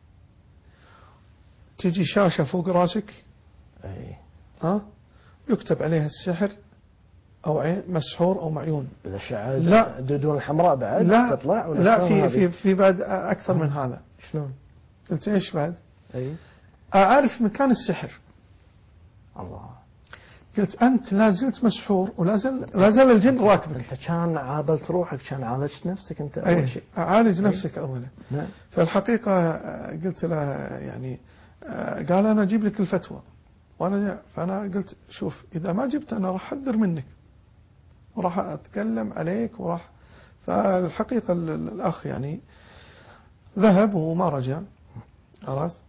Speaker 2: تجي شاشة فوق راسك
Speaker 1: أي.
Speaker 2: ها يكتب عليها السحر أو عين مسحور أو معيون.
Speaker 1: بالأشعة
Speaker 2: لا
Speaker 1: دون الحمراء بعد
Speaker 2: لا
Speaker 1: تطلع ولا
Speaker 2: لا في في في بعد أكثر من هذا.
Speaker 1: شلون؟
Speaker 2: قلت إيش بعد؟
Speaker 1: أي.
Speaker 2: أعرف مكان السحر.
Speaker 1: الله.
Speaker 2: قلت أنت لا زلت مسحور ولا زال لا زال الجن راكبك.
Speaker 1: أنت كان عابلت روحك كان عالجت نفسك أنت أول شيء.
Speaker 2: عالج نفسك أولا.
Speaker 1: نعم.
Speaker 2: فالحقيقة قلت له يعني قال أنا أجيب لك الفتوى وأنا فأنا قلت شوف إذا ما جبت أنا راح أحذر منك وراح أتكلم عليك وراح. فالحقيقة الأخ يعني ذهب وما رجع عرفت.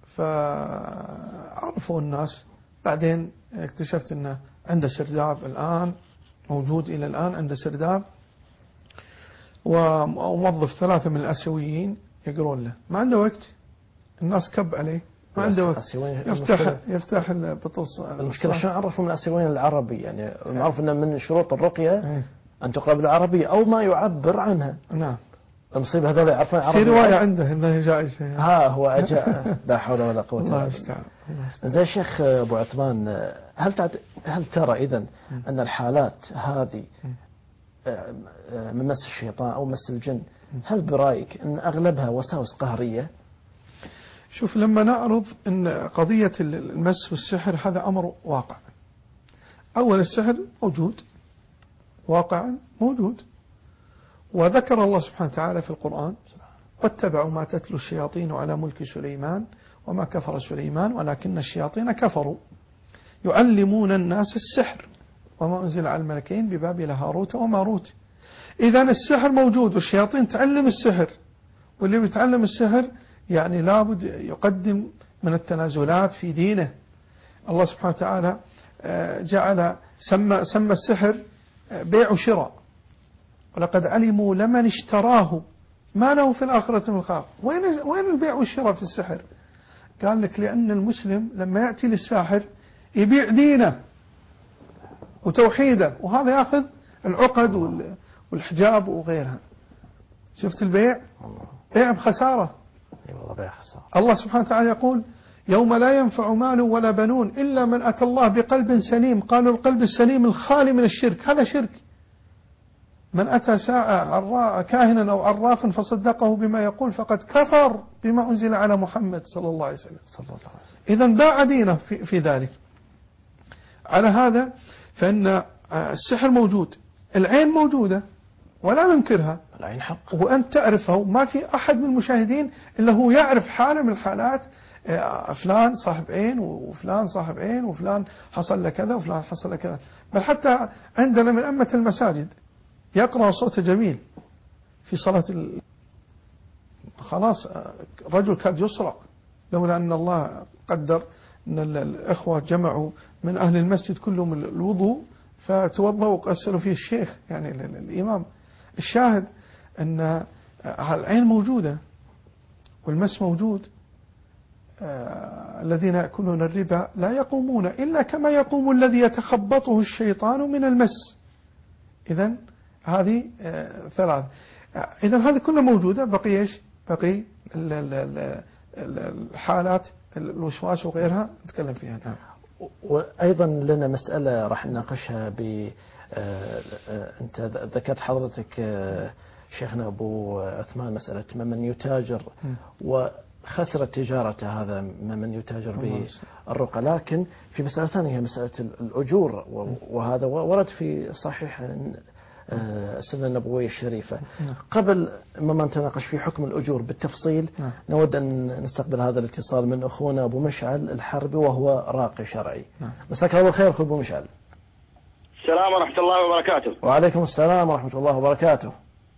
Speaker 2: فعرفوا الناس بعدين اكتشفت أنه عنده سرداب الآن موجود إلى الآن عنده سرداب وموظف ثلاثة من الآسيويين يقرون له ما عنده وقت الناس كب عليه ما عنده وقت يفتح يفتح البطوس.
Speaker 1: المشكلة شلون عرفوا من الآسيويين العربي يعني المعروف أن من شروط الرقية أن تقرأ بالعربية أو ما يعبر عنها.
Speaker 2: نعم.
Speaker 1: المصيبة هذول يعرفون
Speaker 2: في رواية عنده أنها جائزة.
Speaker 1: ها هو أجاء لا حول ولا قوة إلا
Speaker 2: الله
Speaker 1: بالله.
Speaker 2: يستعان.
Speaker 1: زي الشيخ أبو عثمان، هل تعت... هل ترى إذن أن الحالات هذه من مس الشيطان أو مس الجن، هل برأيك أن أغلبها وساوس قهرية؟
Speaker 2: شوف، لما نعرض أن قضية المس والسحر هذا أمر واقع. أول السحر موجود واقعا موجود، وذكر الله سبحانه وتعالى في القرآن: واتبعوا ما تتلو الشياطين على ملك سليمان وما كفر سليمان ولكن الشياطين كفروا يعلمون الناس السحر وما أنزل على الملكين ببابل هاروت وماروت. إذن السحر موجود والشياطين تعلم السحر، واللي بيتعلم السحر يعني لابد يقدم من التنازلات في دينه. الله سبحانه وتعالى جعل سمى, سمى السحر بيع وشراء، ولقد علموا لمن اشتراه ما له في الآخرة من خلاق. وين وين البيع والشراء في السحر؟ قال لك لأن المسلم لما يأتي للساحر يبيع دينه وتوحيده، وهذا يأخذ العقد والحجاب وغيرها. شفت البيع؟ بيع بخسارة. الله سبحانه وتعالى يقول: يوم لا ينفع مال ولا بنون إلا من أتى الله بقلب سليم. قالوا القلب السليم الخالي من الشرك، هذا شرك. من أتى ساعة كاهنا أو عرافا فصدقه بما يقول فقد كفر بما أنزل على محمد صلى الله عليه وسلم. إذن باع دينه في, في ذلك. على هذا فإن السحر موجود، العين موجودة ولا ننكرها،
Speaker 1: العين حق،
Speaker 2: وأنت تعرفه. ما في أحد من المشاهدين إلا هو يعرف حالة من الحالات، فلان صاحب عين وفلان صاحب عين وفلان حصل له كذا وفلان حصل له كذا. بل حتى عندنا من أمة المساجد يقرأ صوت جميل في صلاة ال... خلاص رجل كاد يصرع لولا أن الله قدر أن الأخوة جمعوا من أهل المسجد كلهم الوضوء فتوضأوا وقسلوا فيه الشيخ يعني الإمام. الشاهد أن العين موجودة والمس موجود. آه الذين يأكلون الربا لا يقومون إلا كما يقوم الذي يتخبطه الشيطان من المس. إذن هذه آه ثلاث. آه إذن هذه كلها موجودة. بقي إيش؟ بقي الحالات الوسواس وغيرها نتكلم فيها. نعم.
Speaker 1: وأيضا لنا مسألة راح نناقشها ب آه أنت ذكرت حضرتك آه شيخنا أبو عثمان مسألة من يتاجر وخسرت تجارته، هذا من يتاجر بالرقى. لكن في مسألة ثانية هي مسألة الأجور، وهذا ورد في صحيح السنة النبوية الشريفة. قبل ما نتناقش في حكم الأجور بالتفصيل نود أن نستقبل هذا الاتصال من أخونا أبو مشعل الحربي وهو راقي شرعي. مساك الله بالخير أخو أبو مشعل.
Speaker 3: السلام ورحمة الله وبركاته.
Speaker 1: وعليكم السلام ورحمة الله وبركاته.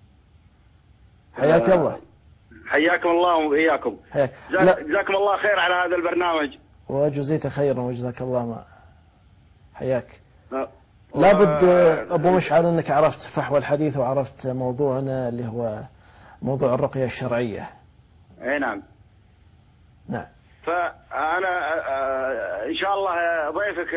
Speaker 1: حياك الله.
Speaker 3: حياكم الله وإياكم.
Speaker 1: حياك.
Speaker 3: جزاكم الله خير على هذا البرنامج.
Speaker 1: وجزيت خيرا وجزاك الله ما. حياك.
Speaker 3: أه.
Speaker 1: لابد أبو مشعل أنك عرفت فحوى الحديث وعرفت موضوعنا اللي هو موضوع الرقية الشرعية.
Speaker 3: أي نعم.
Speaker 1: نعم.
Speaker 3: فأنا إن شاء الله ضيفك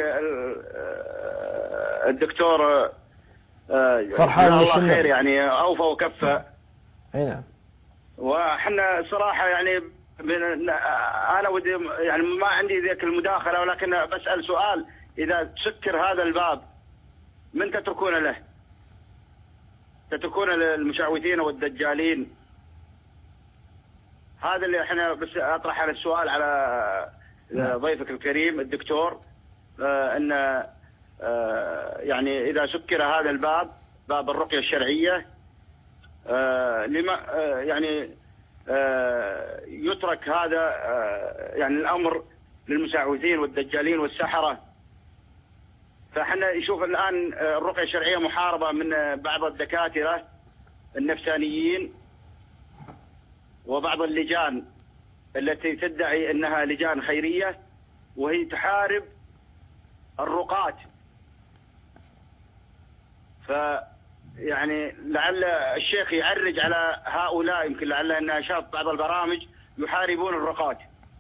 Speaker 3: الدكتور
Speaker 1: فرحان
Speaker 3: الله خير يعني أوفى وكفى.
Speaker 1: أي نعم.
Speaker 3: وحنا صراحة يعني أنا ودي يعني ما عندي ذيك المداخلة، ولكن بسأل سؤال: إذا تسكر هذا الباب من تتركون له؟ تتركون للمشعوذين والدجالين؟ هذا اللي احنا بس أطرح على السؤال على ضيفك الكريم الدكتور، آه أن آه يعني إذا سكر هذا الباب، باب الرقية الشرعية، آه لما آه يعني آه يترك هذا آه يعني الأمر للمشعوذين والدجالين والسحرة. فاحنا نشوف الآن الرقية الشرعية محاربة من بعض الدكاترة النفسانيين وبعض اللجان التي تدعي أنها لجان خيرية، وهي تحارب الرقاة. فيعني لعل الشيخ يعرج على هؤلاء، يمكن لعل أنها شاف بعض البرامج يحاربون الرقاة.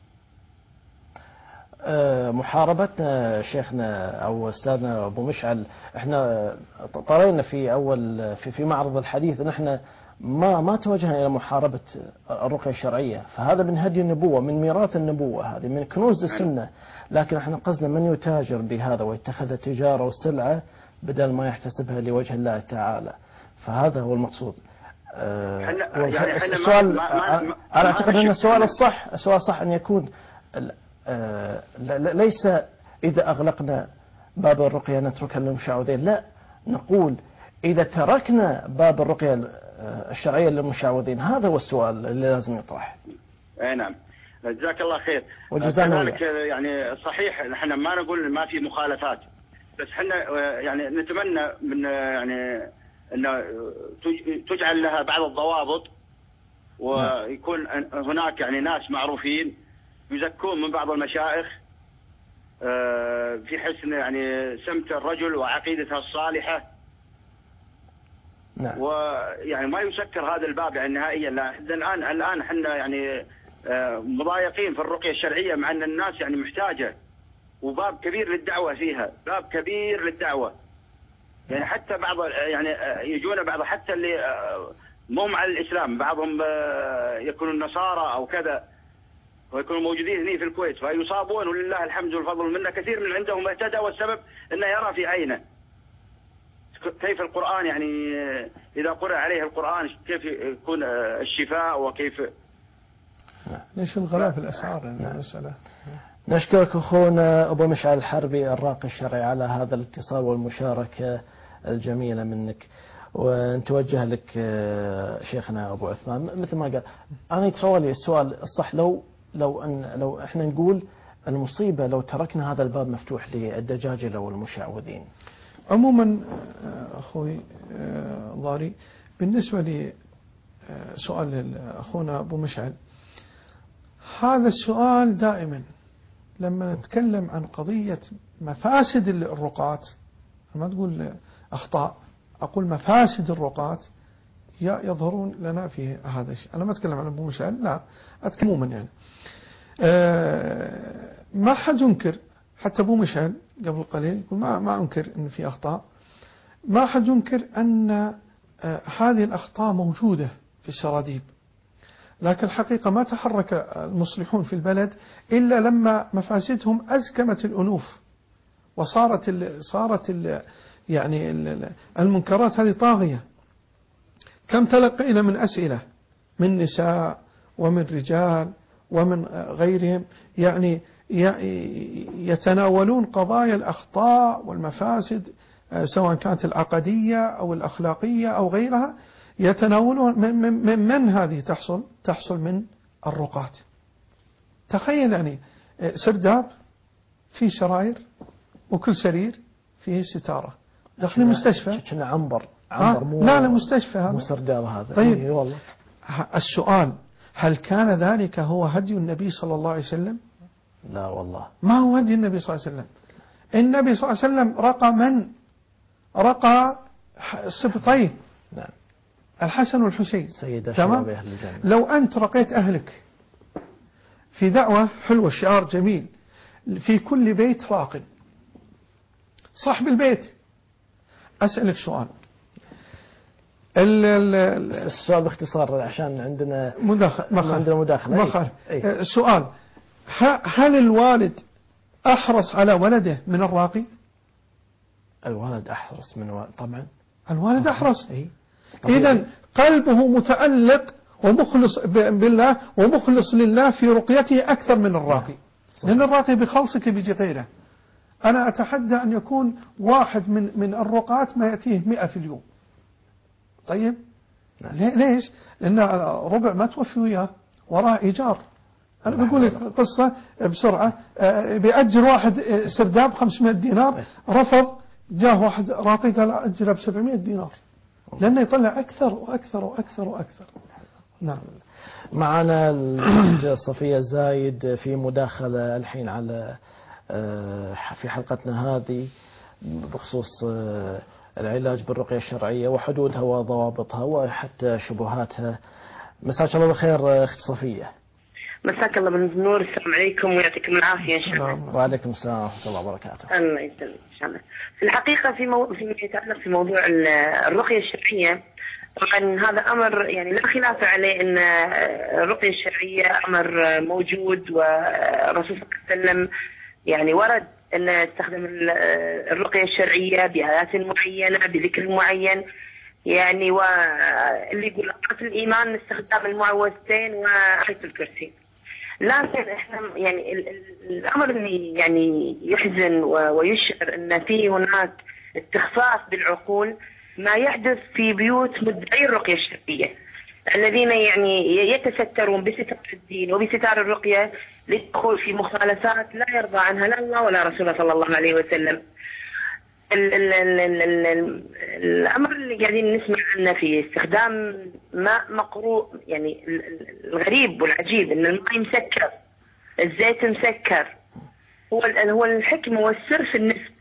Speaker 1: محاربتنا شيخنا أو أستاذنا أبو مشعل، احنا طرينا في أول في في معرض الحديث أن احنا ما ما توجهنا إلى محاربة الرقية الشرعية، فهذا من هدي النبوة، من ميراث النبوة، هذه من كنوز السنة. لكن احنا قصدنا من يتاجر بهذا ويتخذ تجارة وسلعة بدل ما يحتسبها لوجه الله تعالى، فهذا هو المقصود. أه يعني السؤال ما ما ما أنا أعتقد أن السؤال الصح السؤال الصح أن يكون أه ليس إذا أغلقنا باب الرقية نترك للمشعوذين، لا، نقول إذا تركنا باب الرقية الشرعية للمشعوذين. هذا هو السؤال اللي لازم يطرح.
Speaker 5: اي نعم، جزاك الله خير.
Speaker 1: كذلك
Speaker 5: يعني صحيح نحن ما نقول ما في مخالفات، بس احنا يعني نتمنى من يعني أن تجعل لها بعض الضوابط، ويكون هناك يعني ناس معروفين يزكون من بعض المشايخ في حسن يعني سمت الرجل وعقيدته الصالحة.
Speaker 1: نعم.
Speaker 5: ويعني ما يسكر هذا الباب يعني نهائيا. الآن الآن احنا يعني مضايقين في الرقية الشرعية، مع أن الناس يعني محتاجة، وباب كبير للدعوة فيها، باب كبير للدعوة. يعني حتى بعض يعني يجون بعض حتى اللي مو مع الإسلام، بعضهم يكونوا النصارى أو كذا، ويكونوا موجودين هنا في الكويت فيصابون، ولله الحمد والفضل منا. كثير من عندهم اهتدى، والسبب أنه يرى في عينه كيف القرآن يعني إذا قرأ عليه القرآن كيف يكون الشفاء وكيف.
Speaker 2: ليش الغلاء في الأسعار المسألة.
Speaker 1: نشكرك أخونا أبو مشعل الحربي الراقي الشرعي على هذا الاتصال والمشاركة الجميلة منك، ونتوجه لك شيخنا أبو عثمان. مثل ما قال أنا يتروى لي السؤال الصح، لو لو أن لو إحنا نقول المصيبة لو تركنا هذا الباب مفتوح للدجاجلة والمشعوذين.
Speaker 2: عموما أخوي ضاري، بالنسبة لسؤال أخونا أبو مشعل، هذا السؤال دائما لما نتكلم عن قضية مفاسد الرقات، ما تقول أخطاء، أقول مفاسد الرقات يظهرون لنا في هذا الشيء. أنا ما أتكلم عن أبو مشعل، لا أتكلم عموما يعني. أه ما حد ينكر، حتى أبو مشعل قبل قليل يقول ما ما أنكر أن في أخطاء، ما حد ينكر أن أه هذه الأخطاء موجودة في السراديب، لكن الحقيقة ما تحرك المصلحون في البلد إلا لما مفاسدهم أزكمت الأنوف، وصارت ال صارت ال يعني ال المنكرات هذه طاغية. كم تلقينا من أسئلة من نساء ومن رجال ومن غيرهم يعني يتناولون قضايا الأخطاء والمفاسد، سواء كانت العقدية أو الأخلاقية أو غيرها، يتناولون من, من, من هذه تحصل تحصل من الرقات. تخيل يعني سرداب فيه سراير، وكل سرير فيه ستارة، داخل مستشفى.
Speaker 1: كنا عنبر عنبر مو
Speaker 2: لا لا مستشفى هذا،
Speaker 1: مو سرداب هذا.
Speaker 2: طيب
Speaker 1: إيه والله.
Speaker 2: السؤال، هل كان ذلك هو هدي النبي صلى الله عليه وسلم؟
Speaker 1: لا والله
Speaker 2: ما هو هدي النبي صلى الله عليه وسلم. النبي صلى الله عليه وسلم رقى من؟ رقى سبطيه،
Speaker 1: نعم،
Speaker 2: الحسن والحسين،
Speaker 1: سيدة شباب أهل الجنة.
Speaker 2: لو أنت رقيت أهلك في دعوة حلوة، شعار جميل، في كل بيت راق، صاحب البيت أسألك سؤال،
Speaker 1: السؤال باختصار عشان عندنا
Speaker 2: مداخلة
Speaker 1: عندنا مداخلة
Speaker 2: مخالف. سؤال، هل الوالد أحرص على ولده من الراقي؟
Speaker 1: الوالد أحرص من والد. طبعا
Speaker 2: الوالد أحرص.
Speaker 1: إيه؟
Speaker 2: إذن قلبه متعلق ومخلص بالله ومخلص لله في رقيته أكثر من الراقي، لأن الراقي بخلصك بيجي غيره. أنا أتحدى أن يكون واحد من من الرقات ما يأتيه مئة في اليوم. طيب ليش؟ لأن ربع ما توفي وياه وراه إيجار. أنا بقول لك قصة بسرعة، بيأجر واحد سرداب خمسمائة دينار، رفض، جاء واحد راقي قال أجره بسبعمائة دينار، لأنه يطلع أكثر وأكثر وأكثر وأكثر. نعم.
Speaker 1: معنا الأخت صفية الزايد في مداخلة الحين على في حلقتنا هذه بخصوص العلاج بالرقية الشرعية وحدودها وضوابطها وحتى شبهاتها. مساك الله بالخير أخت صفية.
Speaker 6: مساك الله بالنور، السلام عليكم ويعطيكم العافية إن شاء الله.
Speaker 1: وعليكم السلام ورحمة الله وبركاته.
Speaker 6: الله يسلمك إن شاء الله. في الحقيقة في مو... في يتعلق في موضوع الرقية الشرعية، طبعا هذا أمر يعني لا خلاف عليه أن الرقية الشرعية أمر موجود، والرسول صلى الله عليه وسلم يعني ورد أن يستخدم الرقية الشرعية بآيات معينة بذكر معين، يعني واللي يقول أطراف الإيمان استخدام المعوذتين وآية الكرسي. لكن احنا يعني الأمر اللي يعني يحزن ويشعر أن في هناك استخفاف بالعقول ما يحدث في بيوت مدعي الرقية الشرعية الذين يعني يتسترون بستار الدين وبستار الرقية للدخول في مخالفات لا يرضى عنها لا الله ولا رسوله صلى الله عليه وسلم. ال ال ال ال ال ال الأمر اللي قاعدين نسمع عنه في استخدام ماء مقروء، يعني الغريب والعجيب إن الماء مسكر، الزيت مسكر، هو هو الحكمة والسر في النسب.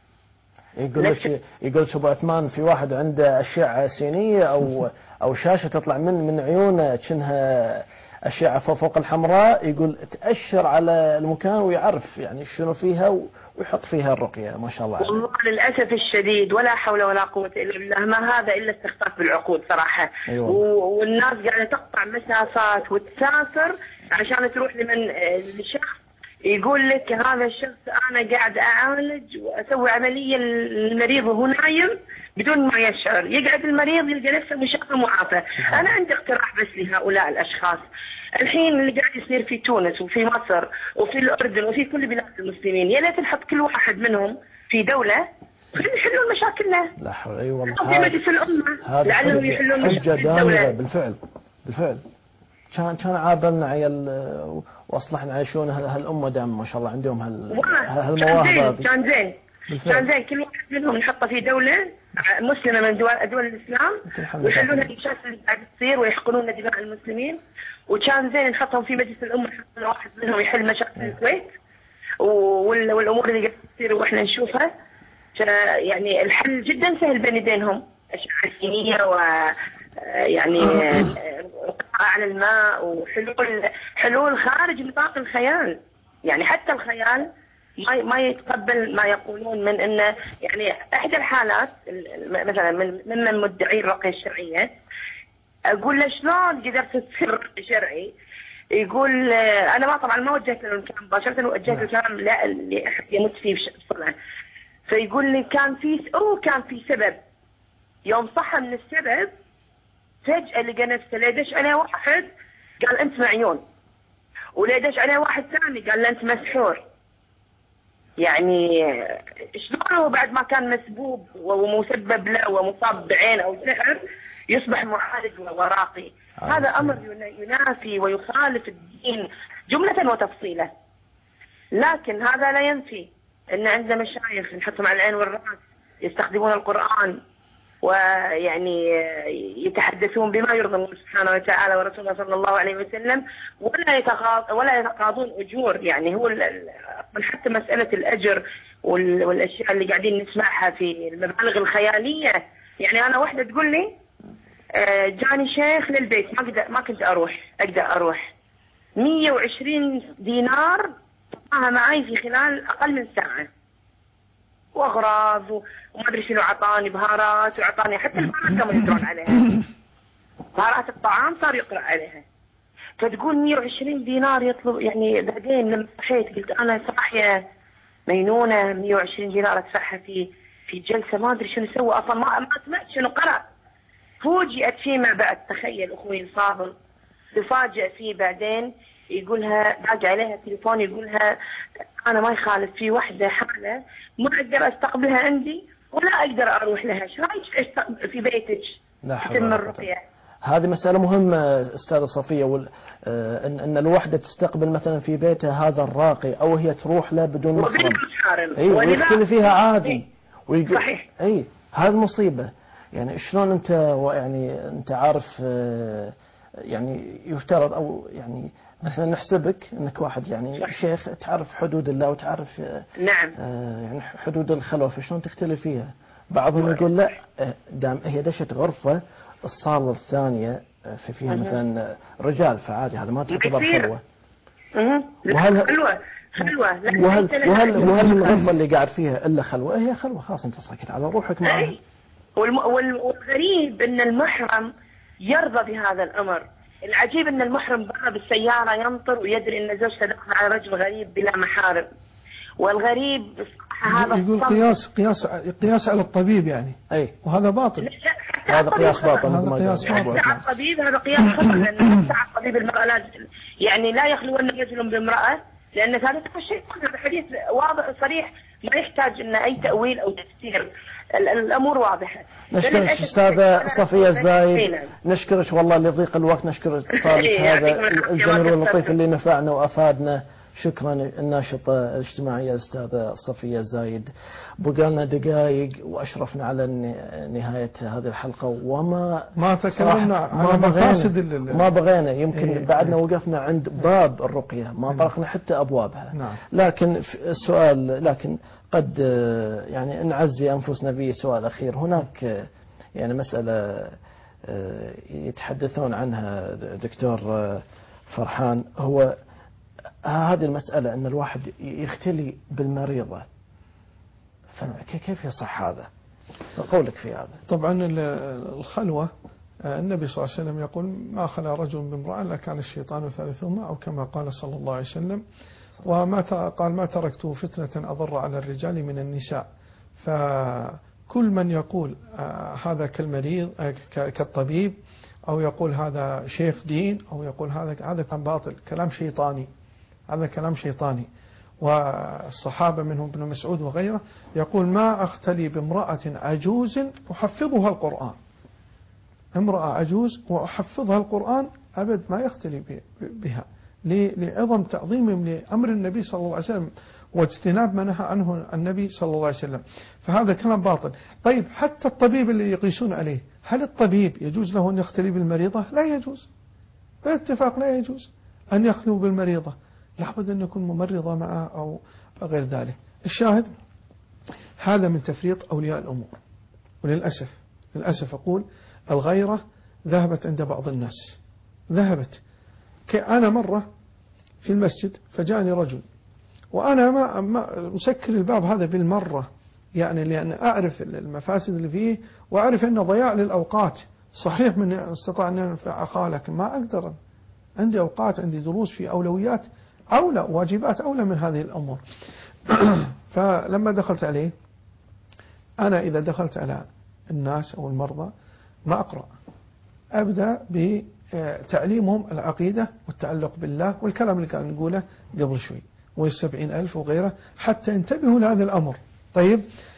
Speaker 1: يقول لك يقول أبو عثمان في واحد عنده أشعة سينية أو أو شاشة تطلع من من عيونه كأنها أشعة فوق الحمراء، يقول تأشر على المكان ويعرف يعني شنو فيها ويحط فيها الرقية. ما شاء الله عليه.
Speaker 6: والله للأسف الشديد ولا حول ولا قوة إلا بالله، ما هذا إلا استخفاف بالعقول صراحة.
Speaker 1: أيوة.
Speaker 6: والناس قاعدة تقطع مسافات وتسافر عشان تروح لمن لشخص يقول لك هذا الشخص أنا قاعد أعالج وأسوي عملية للمريض وهو نايم بدون ما يشعر، يقعد المريض يلقى نفسه مشافى معافى. أنا عندي اقتراح بس لهؤلاء الأشخاص الحين اللي قاعد يصير في تونس وفي مصر وفي الأردن وفي كل بلاد المسلمين، يا ليت نحط كل واحد منهم في دولة يحلون مشاكلنا.
Speaker 1: لا حول. أي والله.
Speaker 6: في مجلس الأمة لعلهم يحلون
Speaker 1: مشاكل الدولة. بالفعل بالفعل كان كان عابلنا عيال واصلحنا عايشون هالامه دام ما شاء الله عندهم هالمواهب هذه.
Speaker 6: كان زين كان زين كل واحد منهم نحطه في دوله مسلمه من دول دول الاسلام ويحلون المشاكل اللي قاعده تصير ويحقنون دماء المسلمين، وكان زين نحطهم في مجلس الامه نحط واحد منهم يحل مشاكل الكويت والامور اللي قاعده تصير واحنا نشوفها. يعني الحل جدا سهل بين يدينهم، اشعه سينيه و يعني على الماء وحلول حلول خارج نطاق الخيال. يعني حتى الخيال ما ما يتقبل ما يقولون من انه يعني احدى الحالات مثلا من ممن مدعي الرقية الشرعية اقول له شلون قدرت تصير رقي شرعي، يقول انا ما طبعا ما وجهت له الكلام مباشرة، وجهت الكلام لا اللي احد يموت فيه بسرعة، فيقول لي كان في او كان في سبب، يوم صح من السبب فجأة لقى نفسه ليدش عليه واحد قال أنت معيون، وليدش عليه واحد ثاني قال له أنت مسحور. يعني شلون هو بعد ما كان مسبوب ومسبب له ومصاب بعين أو سحر يصبح معالج وراقي؟ هذا أمر ينافي ويخالف الدين جملة وتفصيلة. لكن هذا لا ينفي أن عندنا مشايخ نحطهم على العين والرأس يستخدمون القرآن ويعني يتحدثون بما يرضي الله سبحانه وتعالى ورسوله صلى الله عليه وسلم، ولا يتقاض ولا يتقاضون اجور. يعني هو من حتى مساله الاجر والاشياء اللي قاعدين نسمعها في المبالغ الخياليه. يعني انا واحده تقول لي جاني شيخ للبيت ما اقدر ما كنت اروح اقدر اروح مية وعشرين دينار طلعها معي في خلال اقل من ساعه، واغراض وما ادري شنو، عطاني بهارات وعطاني حتى البهارات كانوا يقرون عليها، بهارات الطعام صار يقرا عليها. فتقول مية وعشرين دينار يطلب. يعني بعدين لما صحيت قلت انا صاحيه مينونه مية وعشرين دينار ادفعها في في جلسه ما ادري شنو سوى اصلا، ما ما سمعت شنو قرا. فوجئت فيما بعد، تخيل اخوي الفاضل، تفاجئ فيه بعدين يقولها باقي عليها تليفون يقولها انا ما يخالف في وحده حاله ما اقدر استقبلها عندي ولا اقدر اروح لها، ايش رايك في بيتك تتم الرقيه؟
Speaker 1: هذه مسألة مهمة أستاذة صفية، وال... آه إن, إن الوحدة تستقبل مثلا في بيتها هذا الراقي أو هي تروح له بدون محرم، أي ويختلي فيها عادي ويقول
Speaker 6: صحيح.
Speaker 1: أي هذه مصيبة. يعني شلون أنت يعني أنت عارف آه يعني يفترض أو يعني احنا نحسبك انك واحد يعني صح. شيخ تعرف حدود الله وتعرف
Speaker 6: نعم
Speaker 1: آه يعني حدود الخلوة، فشلون تختلف فيها؟ بعضهم يقول لا دام هي دشت غرفة الصالة الثانية في فيها مثلا رجال فعادي هذا ما تعتبر خلوة.
Speaker 6: وهل خلوة خلوة
Speaker 1: وهل وهل وهل الغرفة اللي قاعد فيها إلا خلوة؟ هي خلوة خلاص أنت ساكت على روحك معها.
Speaker 6: والغريب أن المحرم يرضى بهذا الأمر. العجيب أن المحرم برا بالسيارة ينطر ويدري أن زوجته داخل على رجل غريب بلا محارم. والغريب هذا
Speaker 2: يقول قياس قياس قياس على الطبيب يعني.
Speaker 1: أي
Speaker 2: وهذا باطل.
Speaker 1: هذا قياس باطل.
Speaker 2: هذا قياس باطل.
Speaker 6: حتى على الطبيب هذا قياس خطأ، لأن حتى على الطبيب المرأة لازم يعني لا يخلون رجل بامرأة، لأن هذا شيء هذا حديث واضح صريح ما يحتاج إن أي تأويل أو تفسير. الأمور واضحة.
Speaker 1: نشكرك أستاذة صفية الزايد، نشكرك والله لضيق الوقت، نشكر اتصالك هذا الجميل واللطيف اللي نفعنا وأفادنا. شكرا الناشطة الاجتماعية أستاذة صفية الزايد. بقالنا دقائق وأشرفنا على نهاية هذه الحلقة وما
Speaker 2: ما تكلمنا عن مفاسد
Speaker 1: ما بغينا يمكن إيه بعدنا إيه وقفنا عند باب الرقية ما طرقنا حتى أبوابها.
Speaker 2: نعم.
Speaker 1: لكن السؤال لكن قد يعني نعزي أنفسنا به. سؤال أخير، هناك يعني مسألة يتحدثون عنها دكتور فرحان، هو هذه المسألة أن الواحد يختلي بالمريضة، فكيف يصح هذا؟ قولك في هذا.
Speaker 2: طبعا الخلوة النبي صلى الله عليه وسلم يقول ما خلا رجل بامرأة إلا كان الشيطان ثالثهما، أو كما قال صلى الله عليه وسلم. وما قال ما تركت فتنة أضر على الرجال من النساء. فكل من يقول هذا كالمريض كالطبيب، أو يقول هذا شيخ دين، أو يقول هذا هذا كلام باطل، كلام شيطاني، هذا كلام شيطاني. والصحابة منهم ابن مسعود وغيره يقول ما أختلي بامرأة عجوز أحفظها القرآن. امرأة عجوز وأحفظها القرآن أبد ما يختلي بها، لعظم تعظيمهم لأمر النبي صلى الله عليه وسلم واجتناب ما نهى عنه النبي صلى الله عليه وسلم. فهذا كلام باطل. طيب حتى الطبيب اللي يقيسون عليه، هل الطبيب يجوز له أن يختلي بالمريضة؟ لا يجوز باتفاق، لا يجوز أن يخلو بالمريضة، لابد أن يكون ممرضة معه أو غير ذلك. الشاهد هذا من تفريط أولياء الأمور. وللأسف للأسف أقول الغيرة ذهبت عند بعض الناس، ذهبت. أنا مرة في المسجد فجاءني رجل وأنا ما, ما مسكر الباب هذا بالمرة، يعني لأن أعرف المفاسد اللي فيه وأعرف أنه ضياع للأوقات. صحيح من استطاع أن ينفع أخاه، لكن ما أقدر، عندي أوقات، عندي دروس في أولويات أولى، واجبات أولى من هذه الأمور. فلما دخلت عليه، أنا إذا دخلت على الناس أو المرضى ما أقرأ، أبدأ بتعليمهم العقيدة والتعلق بالله والكلام اللي كان نقوله قبل شوي والسبعين ألف وغيره حتى ينتبهوا لهذا الأمر. طيب،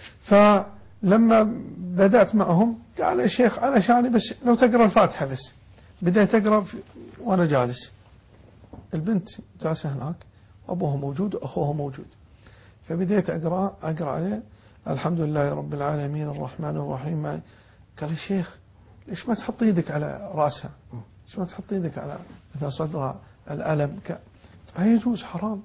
Speaker 2: فلما بدأت معهم قال يا شيخ أنا شاني بس لو تقرأ الفاتحة بس. بدأت أقرأ وأنا جالس، البنت جالسة هناك، أبوها موجود وأخوها موجود، فبدأت أقرأ أقرأ عليه الحمد لله رب العالمين الرحمن الرحيم. قال يا شيخ ليش ما تحط يدك على رأسها، ليش ما تحط يدك على إذا صدرها الألم ك... لا يجوز، حرام.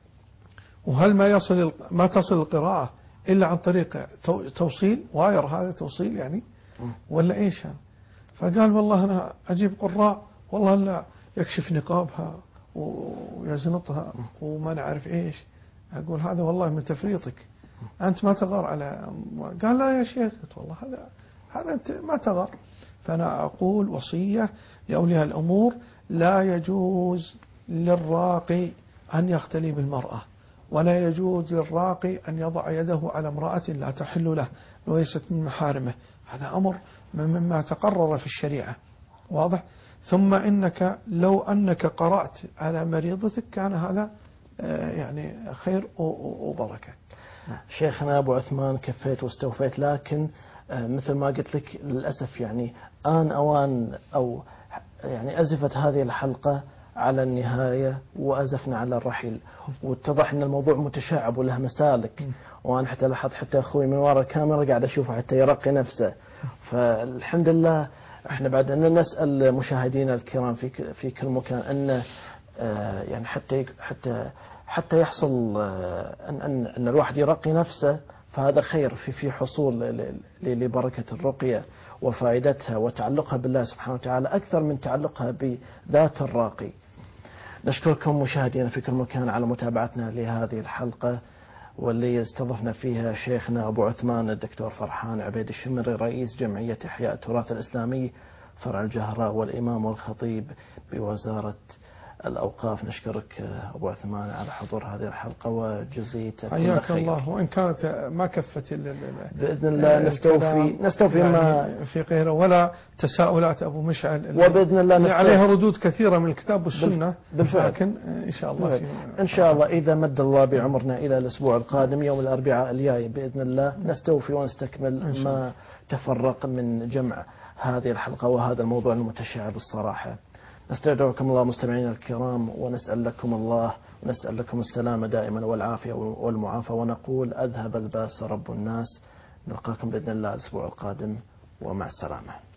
Speaker 2: وهل ما يصل ما تصل القراءة إلا عن طريق توصيل واير، هذا توصيل يعني ولا إيش؟ فقال والله أنا أجيب قراء والله لا يكشف نقابها ويزنطها وما نعرف إيش. أقول هذا والله من تفريطك، أنت ما تغار على. قال لا يا شيخ، قلت والله هذا هذا أنت ما تغار. فأنا أقول وصية لأولياء الأمور، لا يجوز للراقي أن يختلي بالمرأة، ولا يجوز للراقي أن يضع يده على امرأة لا تحل له وليست من محارمه. هذا أمر مما تقرر في الشريعة، واضح. ثم إنك لو أنك قرأت على مريضتك كان هذا يعني خير وبركة.
Speaker 1: شيخنا أبو عثمان كفيت واستوفيت، لكن مثل ما قلت لك للأسف يعني آن أوان أو يعني أزفت هذه الحلقة على النهاية وأزفنا على الرحيل، واتضح أن الموضوع متشعب وله مسالك. وأنا حتى لاحظت حتى أخوي من وراء الكاميرا قاعد أشوفه حتى يرقي نفسه. فالحمد لله احنا بعد أن نسأل مشاهدينا الكرام في في كل مكان أن يعني حتى حتى حتى يحصل أن أن أن الواحد يرقي نفسه، فهذا خير في في حصول لبركة الرقية وفائدتها وتعلقها بالله سبحانه وتعالى أكثر من تعلقها بذات الراقي. نشكركم مشاهدينا في كل مكان على متابعتنا لهذه الحلقة، واللي استضفنا فيها شيخنا أبو عثمان الدكتور فرحان عبيد الشمري رئيس جمعية إحياء التراث الإسلامي فرع الجهراء والإمام والخطيب بوزارة الأوقاف. نشكرك أبو عثمان على حضور هذه الحلقة وجزيتك كل خير.
Speaker 2: حياك الله. وإن كانت ما كفت
Speaker 1: بإذن الله نستوفي نستوفي
Speaker 2: يعني
Speaker 1: ما
Speaker 2: في غيره ولا تساؤلات أبو مشعل
Speaker 1: وبإذن الله
Speaker 2: نستوفي عليها ردود كثيرة من الكتاب والسنة
Speaker 1: بالفعل.
Speaker 2: لكن إن شاء الله
Speaker 1: إن شاء الله إذا مد الله بعمرنا إلى الأسبوع القادم يوم الأربعاء الجاي بإذن الله نستوفي ونستكمل ما تفرق من جمع هذه الحلقة وهذا الموضوع المتشعب الصراحة. نستودعكم الله مستمعينا الكرام ونسأل لكم الله ونسأل لكم السلامة دائما والعافية والمعافى ونقول أذهب الباس رب الناس. نلقاكم بإذن الله الأسبوع القادم ومع السلامة.